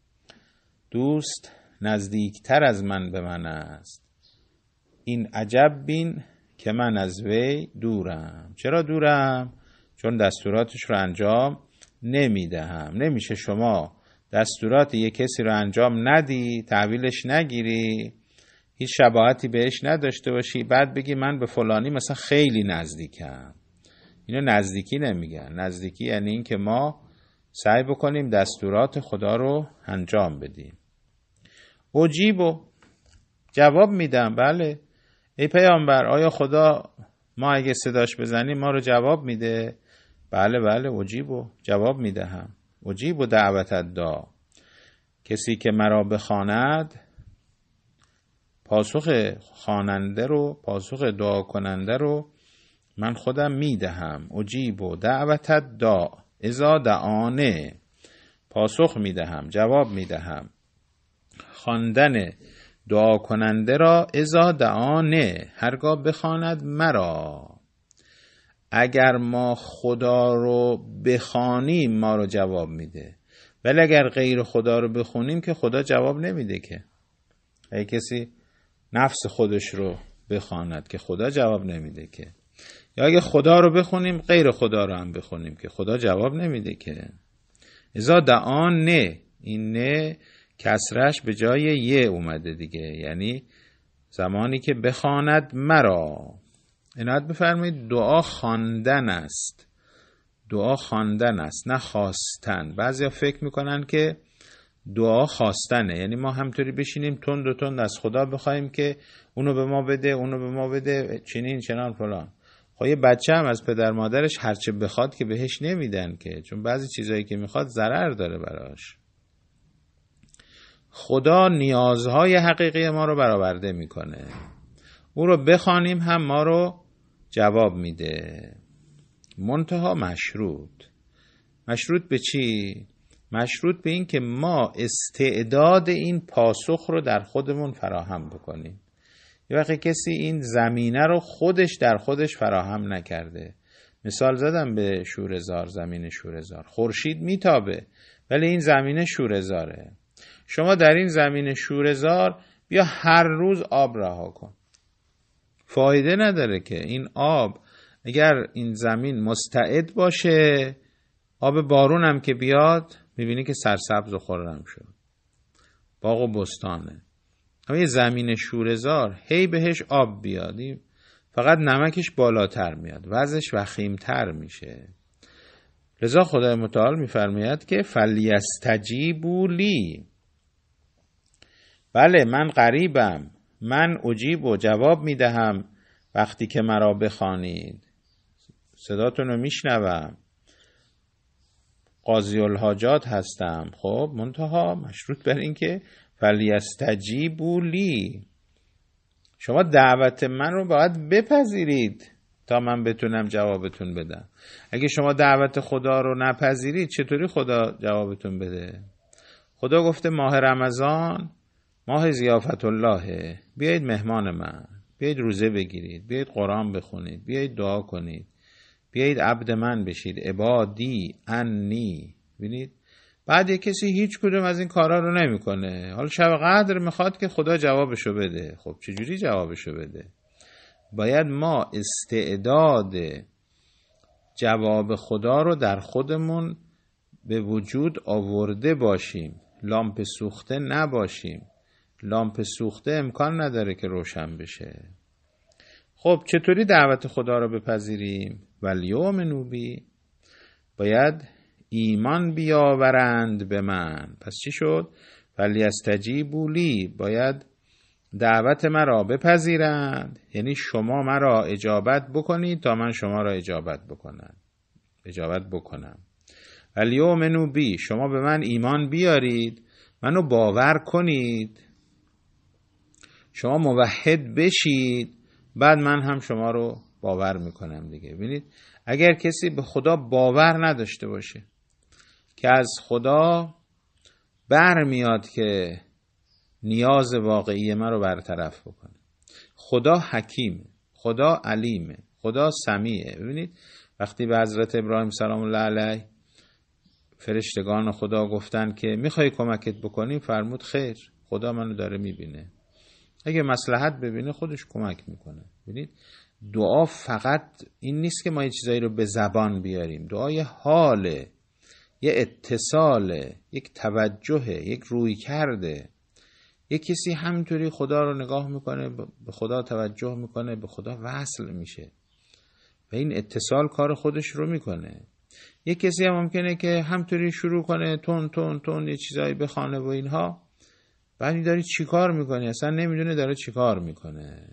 دوست نزدیکتر از من به من است، این عجب بین که من از وی دورم. چرا دورم؟ چون دستوراتش رو انجام نمیدهم. نمیشه شما دستورات یک کسی رو انجام ندی، تحویلش نگیری، هیچ شباهتی بهش نداشته باشی، بعد بگی من به فلانی مثلا خیلی نزدیکم. اینو نزدیکی نمیگن. نزدیکی یعنی این که ما سعی بکنیم دستورات خدا رو انجام بدیم. اجیبو، جواب میدم. بله ای پیامبر، آیا خدا ما اگه صداش بزنیم ما رو جواب میده؟ بله بله اجیبو، جواب میدهم. اجیبو دعوت الداع، کسی که مرا بخواند پاسخ خواننده رو، پاسخ دعا کننده رو من خودم میدهم. اجیبو دعوت الداع اذا دعانه، پاسخ میدهم، جواب میدهم خواندن دعا کننده را اذا دعانه، هرگاه بخواند مرا. اگر ما خدا رو بخوانیم ما رو جواب میده، ولی اگر غیر خدا رو بخونیم که خدا جواب نمیده. که اگه کسی نفس خودش رو بخواند که خدا جواب نمیده که، یا اگه خدا رو بخونیم غیر خدا رو هم بخونیم که خدا جواب نمیده که. اذا دعانه، این نه کسرش به جای یه اومده دیگه، یعنی زمانی که بخواند مرا. عنایت بفرمایید دعا خواندن است، دعا خواندن است نه خواستن. بعضیا فکر میکنن که دعا خواستنه، یعنی ما همطوری بشینیم تند و تند از خدا بخوایم که اونو به ما بده، اونو به ما بده، چنین چنان فلان. خب یه بچه هم از پدر مادرش هرچه بخواد که بهش نمیدن که، چون بعضی چیزایی که میخواد ضرر داره براش. خدا نیازهای حقیقی ما رو برآورده میکنه، او رو بخوانیم هم ما رو جواب میده، منتها مشروط. مشروط به چی؟ مشروط به این که ما استعداد این پاسخ رو در خودمون فراهم بکنیم. یه وقتی کسی این زمینه رو خودش در خودش فراهم نکرده، مثال زدم به شوره‌زار، زمین شوره‌زار، خورشید میتابه ولی این زمینه شوره‌زاره. شما در این زمین شوره‌زار بیا هر روز آب رها کن، فایده نداره که این آب اگر این زمین مستعد باشه، آب بارون هم که بیاد میبینی که سرسبز و خرم شد، باغ و بستانه. اما یه زمین شوره‌زار هی بهش آب بیادیم فقط نمکش بالاتر میاد، وضعش وخیمتر میشه. لذا خدای متعال میفرماید که فلیستجیبوا لی، بله من قریبم، من اجیب و جواب میدهم وقتی که مرا بخوانید، صداتون رو میشنوم، قاضی الحاجات هستم. خب منتها مشروط بر این که فلیستجیبوا لی، شما دعوت من رو باید بپذیرید تا من بتونم جوابتون بدم. اگه شما دعوت خدا رو نپذیرید چطوری خدا جوابتون بده؟ خدا گفته ماه رمضان ماه ضیافت اللهه، بیایید مهمان من، بیایید روزه بگیرید، بیایید قرآن بخونید، بیایید دعا کنید، بیایید عبد من بشید، عبادی انی. ببینید بعد یک کسی هیچ کدوم از این کارا رو نمیکنه، حالا شب قدر میخواد که خدا جوابشو بده. خب چجوری جوابشو بده؟ باید ما استعداد جواب خدا رو در خودمون به وجود آورده باشیم، لامپ سوخته نباشیم. لامپ سوخته امکان نداره که روشن بشه. خب چطوری دعوت خدا رو بپذیریم؟ ولیؤمنوا بی، باید ایمان بیاورند به من. پس چی شد؟ فلیستجیبوا لی، باید دعوت مرا بپذیرند، یعنی شما مرا اجابت بکنید تا من شما را اجابت بکنم اجابت بکنم. ولیؤمنوا بی، شما به من ایمان بیارید، منو باور کنید، شما موحد بشید، بعد من هم شما رو باور میکنم دیگه. ببینید اگر کسی به خدا باور نداشته باشه که از خدا برمیاد که نیاز واقعی من رو برطرف بکنه، خدا حکیمه، خدا علیمه، خدا سمیعه. ببینید وقتی به حضرت ابراهیم سلام الله علیه فرشتگان خدا گفتن که میخوای کمکت بکنیم، فرمود خیر، خدا منو داره میبینه، اگه مصلحت ببینه خودش کمک میکنه. ببینید دعا فقط این نیست که ما یه چیزایی رو به زبان بیاریم، دعا یه حاله، یه اتصاله، یک توجهه، یک روی کرده. یک کسی همینطوری خدا رو نگاه میکنه، به خدا توجه میکنه، به خدا وصل میشه و این اتصال کار خودش رو میکنه. یک کسی هم ممکنه که همینطوری شروع کنه تون تون تون یه چیزایی بخونه و اینها، بعدی داری چی کار میکنی؟ اصلا نمیدونه داره چی کار میکنه.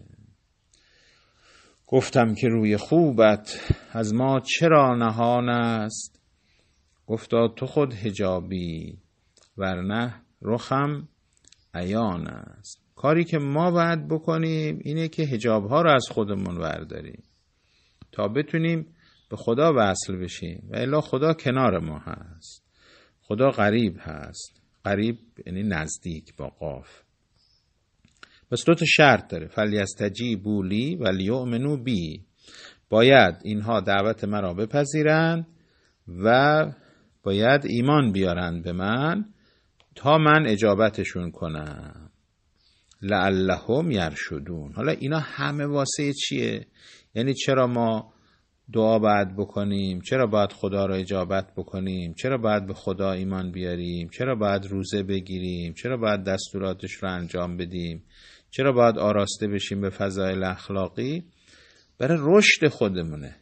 گفتم که روی خوبت از ما چرا نهان است، گفتا تو خود حجابی ورنه رخم عیان است. کاری که ما باید بکنیم اینه که حجاب ها رو از خودمون برداریم تا بتونیم به خدا وصل بشیم و الا خدا کنار ما هست، خدا قریب هست. قریب یعنی نزدیک با قاف. بس دو تا شرط داره، فلیستجیبوا لی ولیؤمنوا بی، باید اینها دعوت مرا بپذیرند و باید ایمان بیارند به من تا من اجابتشون کنم. لعلهم یرشدون. حالا اینا همه واسه چیه؟ یعنی چرا ما دعا باید بکنیم، چرا باید خدا را اجابت بکنیم، چرا باید به خدا ایمان بیاریم، چرا باید روزه بگیریم، چرا باید دستوراتش رو انجام بدیم، چرا باید آراسته بشیم به فضایل اخلاقی؟ برای رشد خودمونه،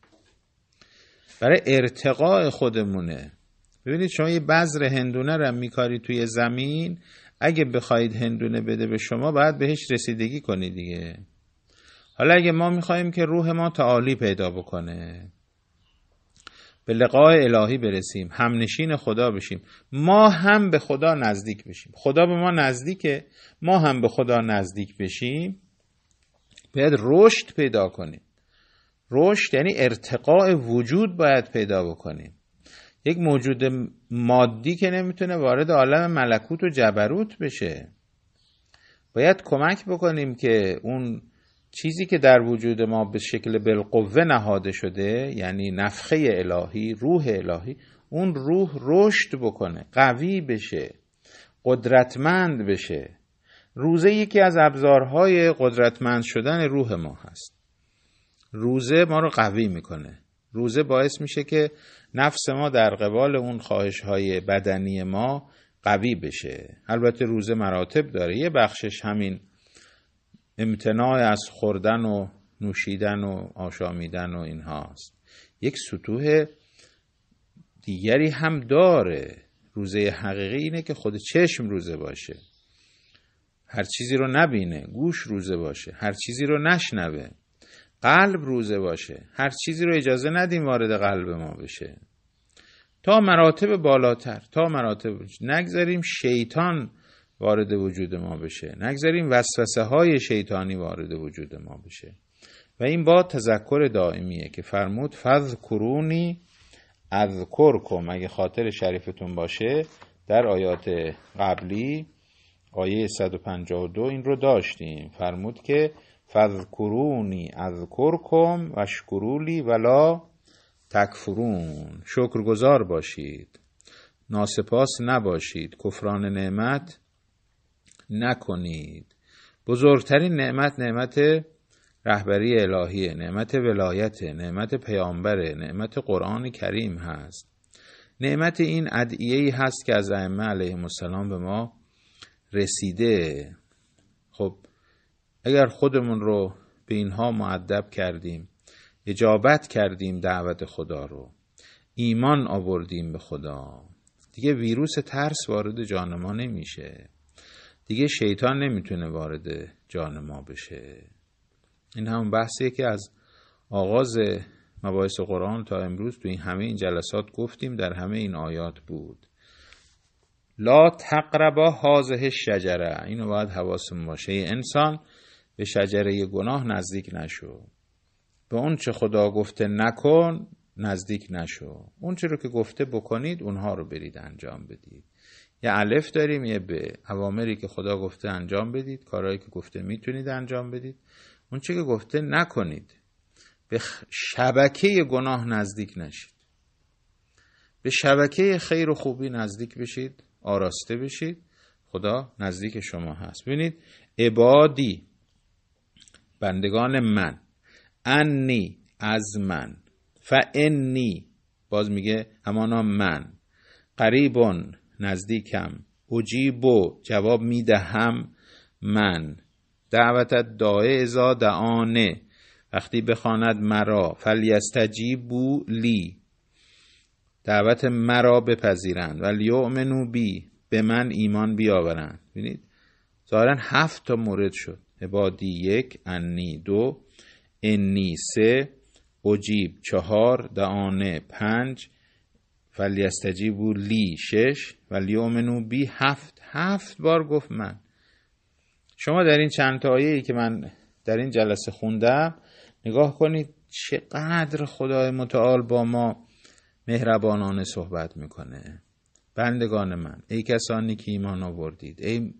برای ارتقاء خودمونه. ببینید شما یه بذر هندونه رو میکاری توی زمین، اگه بخواید هندونه بده به شما باید بهش رسیدگی کنید دیگه. حالا اگه ما میخواییم که روح ما تعالی پیدا بکنه، به لقاء الهی برسیم، همنشین خدا بشیم، ما هم به خدا نزدیک بشیم، خدا به ما نزدیکه، ما هم به خدا نزدیک بشیم، باید رشد پیدا کنیم. رشد یعنی ارتقاء وجود باید پیدا بکنیم. یک موجود مادی که نمیتونه وارد عالم ملکوت و جبروت بشه. باید کمک بکنیم که اون چیزی که در وجود ما به شکل بالقوه نهاده شده، یعنی نفخه الهی، روح الهی، اون روح رشد بکنه، قوی بشه، قدرتمند بشه. روزه یکی از ابزارهای قدرتمند شدن روح ما هست. روزه ما رو قوی میکنه. روزه باعث میشه که نفس ما در قبال اون خواهشهای بدنی ما قوی بشه. البته روزه مراتب داره. یه بخشش همین امتناع از خوردن و نوشیدن و آشامیدن و اینهاست. یک سطوح دیگری هم داره. روزه حقیقی اینه که خود چشم روزه باشه، هر چیزی رو نبینه. گوش روزه باشه، هر چیزی رو نشنوه. قلب روزه باشه، هر چیزی رو اجازه ندیم وارد قلب ما بشه. تا مراتب بالاتر، تا مراتب نگذاریم شیطان وارد وجود ما بشه، نگذاریم وسوسه های شیطانی وارد وجود ما بشه. و این با تذکر دائمیه که فرمود فذکرونی اذکرکم. اگه خاطر شریفتون باشه در آیات قبلی آیه صد و پنجاه و دو این رو داشتیم. فرمود که فذکرونی اذکرکم واشکرولی ولا تکفرون. شکرگزار باشید، ناسپاس نباشید، کفران نعمت نکنید. بزرگترین نعمت نعمت رهبری الهیه، نعمت ولایت، نعمت پیامبره، نعمت قرآن کریم هست. نعمت این ادعیه‌ای هست که از ائمه علیهم السلام به ما رسیده. خب اگر خودمون رو به اینها مؤدب کردیم، اجابت کردیم دعوت خدا رو، ایمان آوردیم به خدا، دیگه ویروس ترس وارد جان ما نمیشه، دیگه شیطان نمیتونه وارد جان ما بشه. این همون بحثیه که از آغاز مباحث قرآن تا امروز تو این همه این جلسات گفتیم، در همه این آیات بود. لا تقربا هذه الشجره. اینو باید حواسمون باشه. انسان به شجره گناه نزدیک نشو. به اون چه خدا گفته نکن نزدیک نشو. اون چه رو که گفته بکنید اونها رو برید انجام بدید. یه الف داریم یه به. اوامری که خدا گفته انجام بدید، کارهایی که گفته میتونید انجام بدید. اون چه که گفته نکنید. به شبکه گناه نزدیک نشید. به شبکه خیر و خوبی نزدیک بشید، آراسته بشید. خدا نزدیک شما هست. ببینید عبادی، بندگان من، انی از من، فانی باز میگه همانا من، قریبون نزدیکم، اجیبو جواب میدهم من، دعوت داعی اذا دعانه وقتی بخواند مرا، فلیستجیبوا لی دعوت مرا بپذیرند، ولیؤمنوا بی به من ایمان بیاورند. ببینید ظاهرا هفت تا مورد شد. عبادی یک، انی دو، انی سه، اجیب چهار، دعانه پنج، فلیستجیبوا لی شش، ولیؤمنوا بی هفت. هفت بار گفت من. شما در این چند تا آیه‌ای که من در این جلسه خوندم نگاه کنید چقدر خدای متعال با ما مهربانانه صحبت میکنه. بندگان من، ای کسانی که ایمان آوردید، ای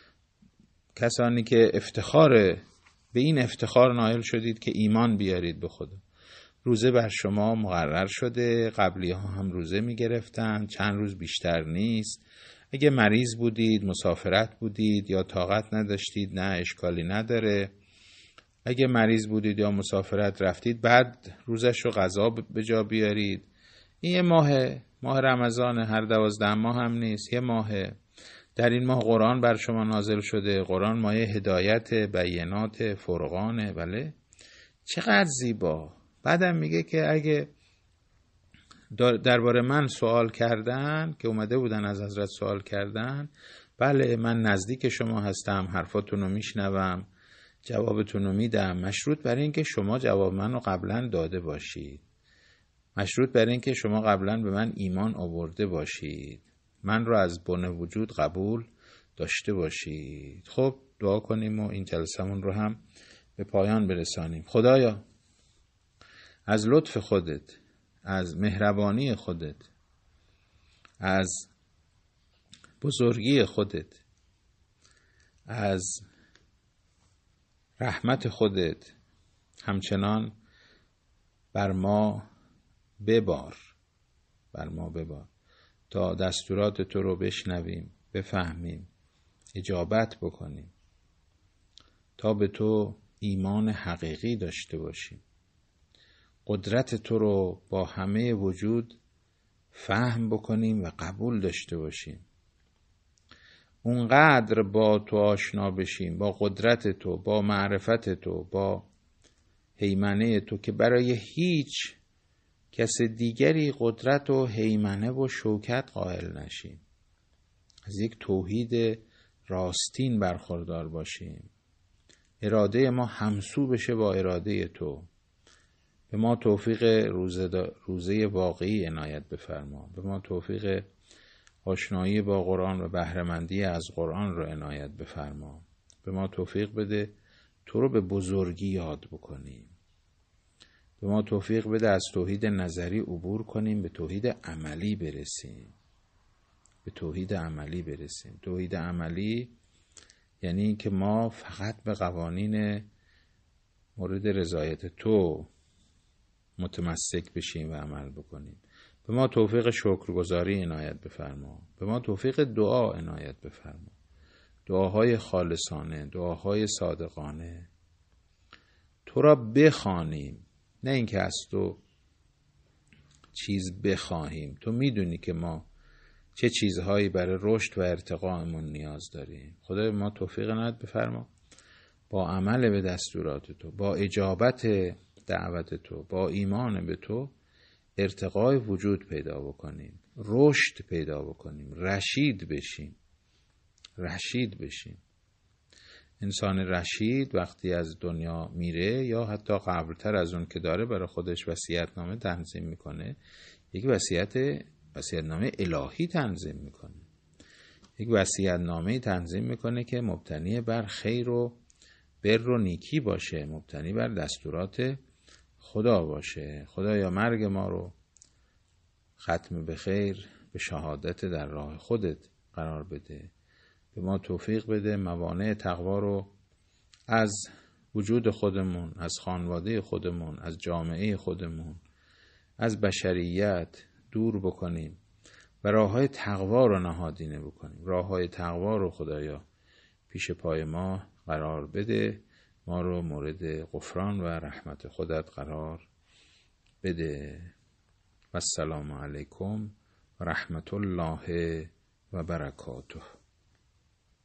کسانی که افتخار به این افتخار نائل شدید که ایمان بیارید به خدا. روزه بر شما مقرر شده، قبلی ها هم روزه می گرفتن، چند روز بیشتر نیست. اگه مریض بودید، مسافرت بودید یا طاقت نداشتید، نه اشکالی نداره. اگه مریض بودید یا مسافرت رفتید، بعد روزش رو قضا به جا بیارید. این یه ماه ماه رمضان، هر دوازده ماه هم نیست، یه ماه. در این ماه قرآن بر شما نازل شده. قرآن مایه هدایت، بینات، فرقانه. بله چقدر زیبا. بعدم میگه که اگه درباره من سوال کردن، که اومده بودن از حضرت سوال کردن، بله من نزدیک شما هستم، حرفاتون رو میشنوم، جوابتون رو میدم، مشروط بر این که شما جواب من رو قبلا داده باشید، مشروط بر این که شما قبلا به من ایمان آورده باشید، من رو از بن وجود قبول داشته باشید. خب دعا کنیم و این جلسمون رو هم به پایان برسانیم. خدایا از لطف خودت، از مهربانی خودت از بزرگی خودت، از رحمت خودت همچنان بر ما ببار بر ما ببار تا دستورات تو رو بشنویم، بفهمیم، اجابت بکنیم، تا به تو ایمان حقیقی داشته باشیم، قدرت تو رو با همه وجود فهم بکنیم و قبول داشته باشیم. اونقدر با تو آشنا بشیم، با قدرت تو، با معرفت تو، با هیمنه تو که برای هیچ کس دیگری قدرت و هیمنه و شوکت قائل نشیم. از یک توحید راستین برخوردار باشیم. اراده ما همسو بشه با اراده تو. به ما توفیق روزه, روزه واقعی عنایت بفرما. به ما توفیق آشنایی با قرآن و بهره‌مندی از قرآن رو عنایت بفرما. به ما توفیق بده تو رو به بزرگی یاد بکنیم. به ما توفیق بده از توحید نظری عبور کنیم، به توحید عملی برسیم. به توحید عملی برسیم. توحید عملی یعنی این که ما فقط به قوانین مورد رضایت تو متمسک بشیم و عمل بکنیم. به ما توفیق شکرگزاری عنایت بفرما. به ما توفیق دعا عنایت بفرما. دعاهای خالصانه، دعاهای صادقانه، تو را بخوانیم، نه اینکه از تو چیز بخواهیم. تو میدونی که ما چه چیزهایی برای رشد و ارتقامون نیاز داریم. خدا به ما توفیق عنایت بفرما با عمل به دستورات تو، با اجابت دعوت تو، با ایمان به تو ارتقای وجود پیدا بکنیم، رشد پیدا بکنیم، رشید بشیم. رشید بشیم. انسان رشید وقتی از دنیا میره یا حتی قبلتر از اون که داره برای خودش وصیت‌نامه تنظیم میکنه، یک وصیت وصیت‌نامه الهی تنظیم میکنه. یک وصیت‌نامه تنظیم میکنه که مبتنی بر خیر و بر و نیکی باشه، مبتنی بر دستورات خدا باشه. خدایا مرگ ما رو ختم به خیر، به شهادت در راه خودت قرار بده. به ما توفیق بده موانع تقوا رو از وجود خودمون، از خانواده خودمون، از جامعه خودمون، از بشریت دور بکنیم و راه های تقوا رو نهادینه بکنیم. راه های تقوا رو خدایا پیش پای ما قرار بده، ما رو مورد غفران و رحمت خودت قرار بده. و السلام علیکم و رحمت الله و برکاته.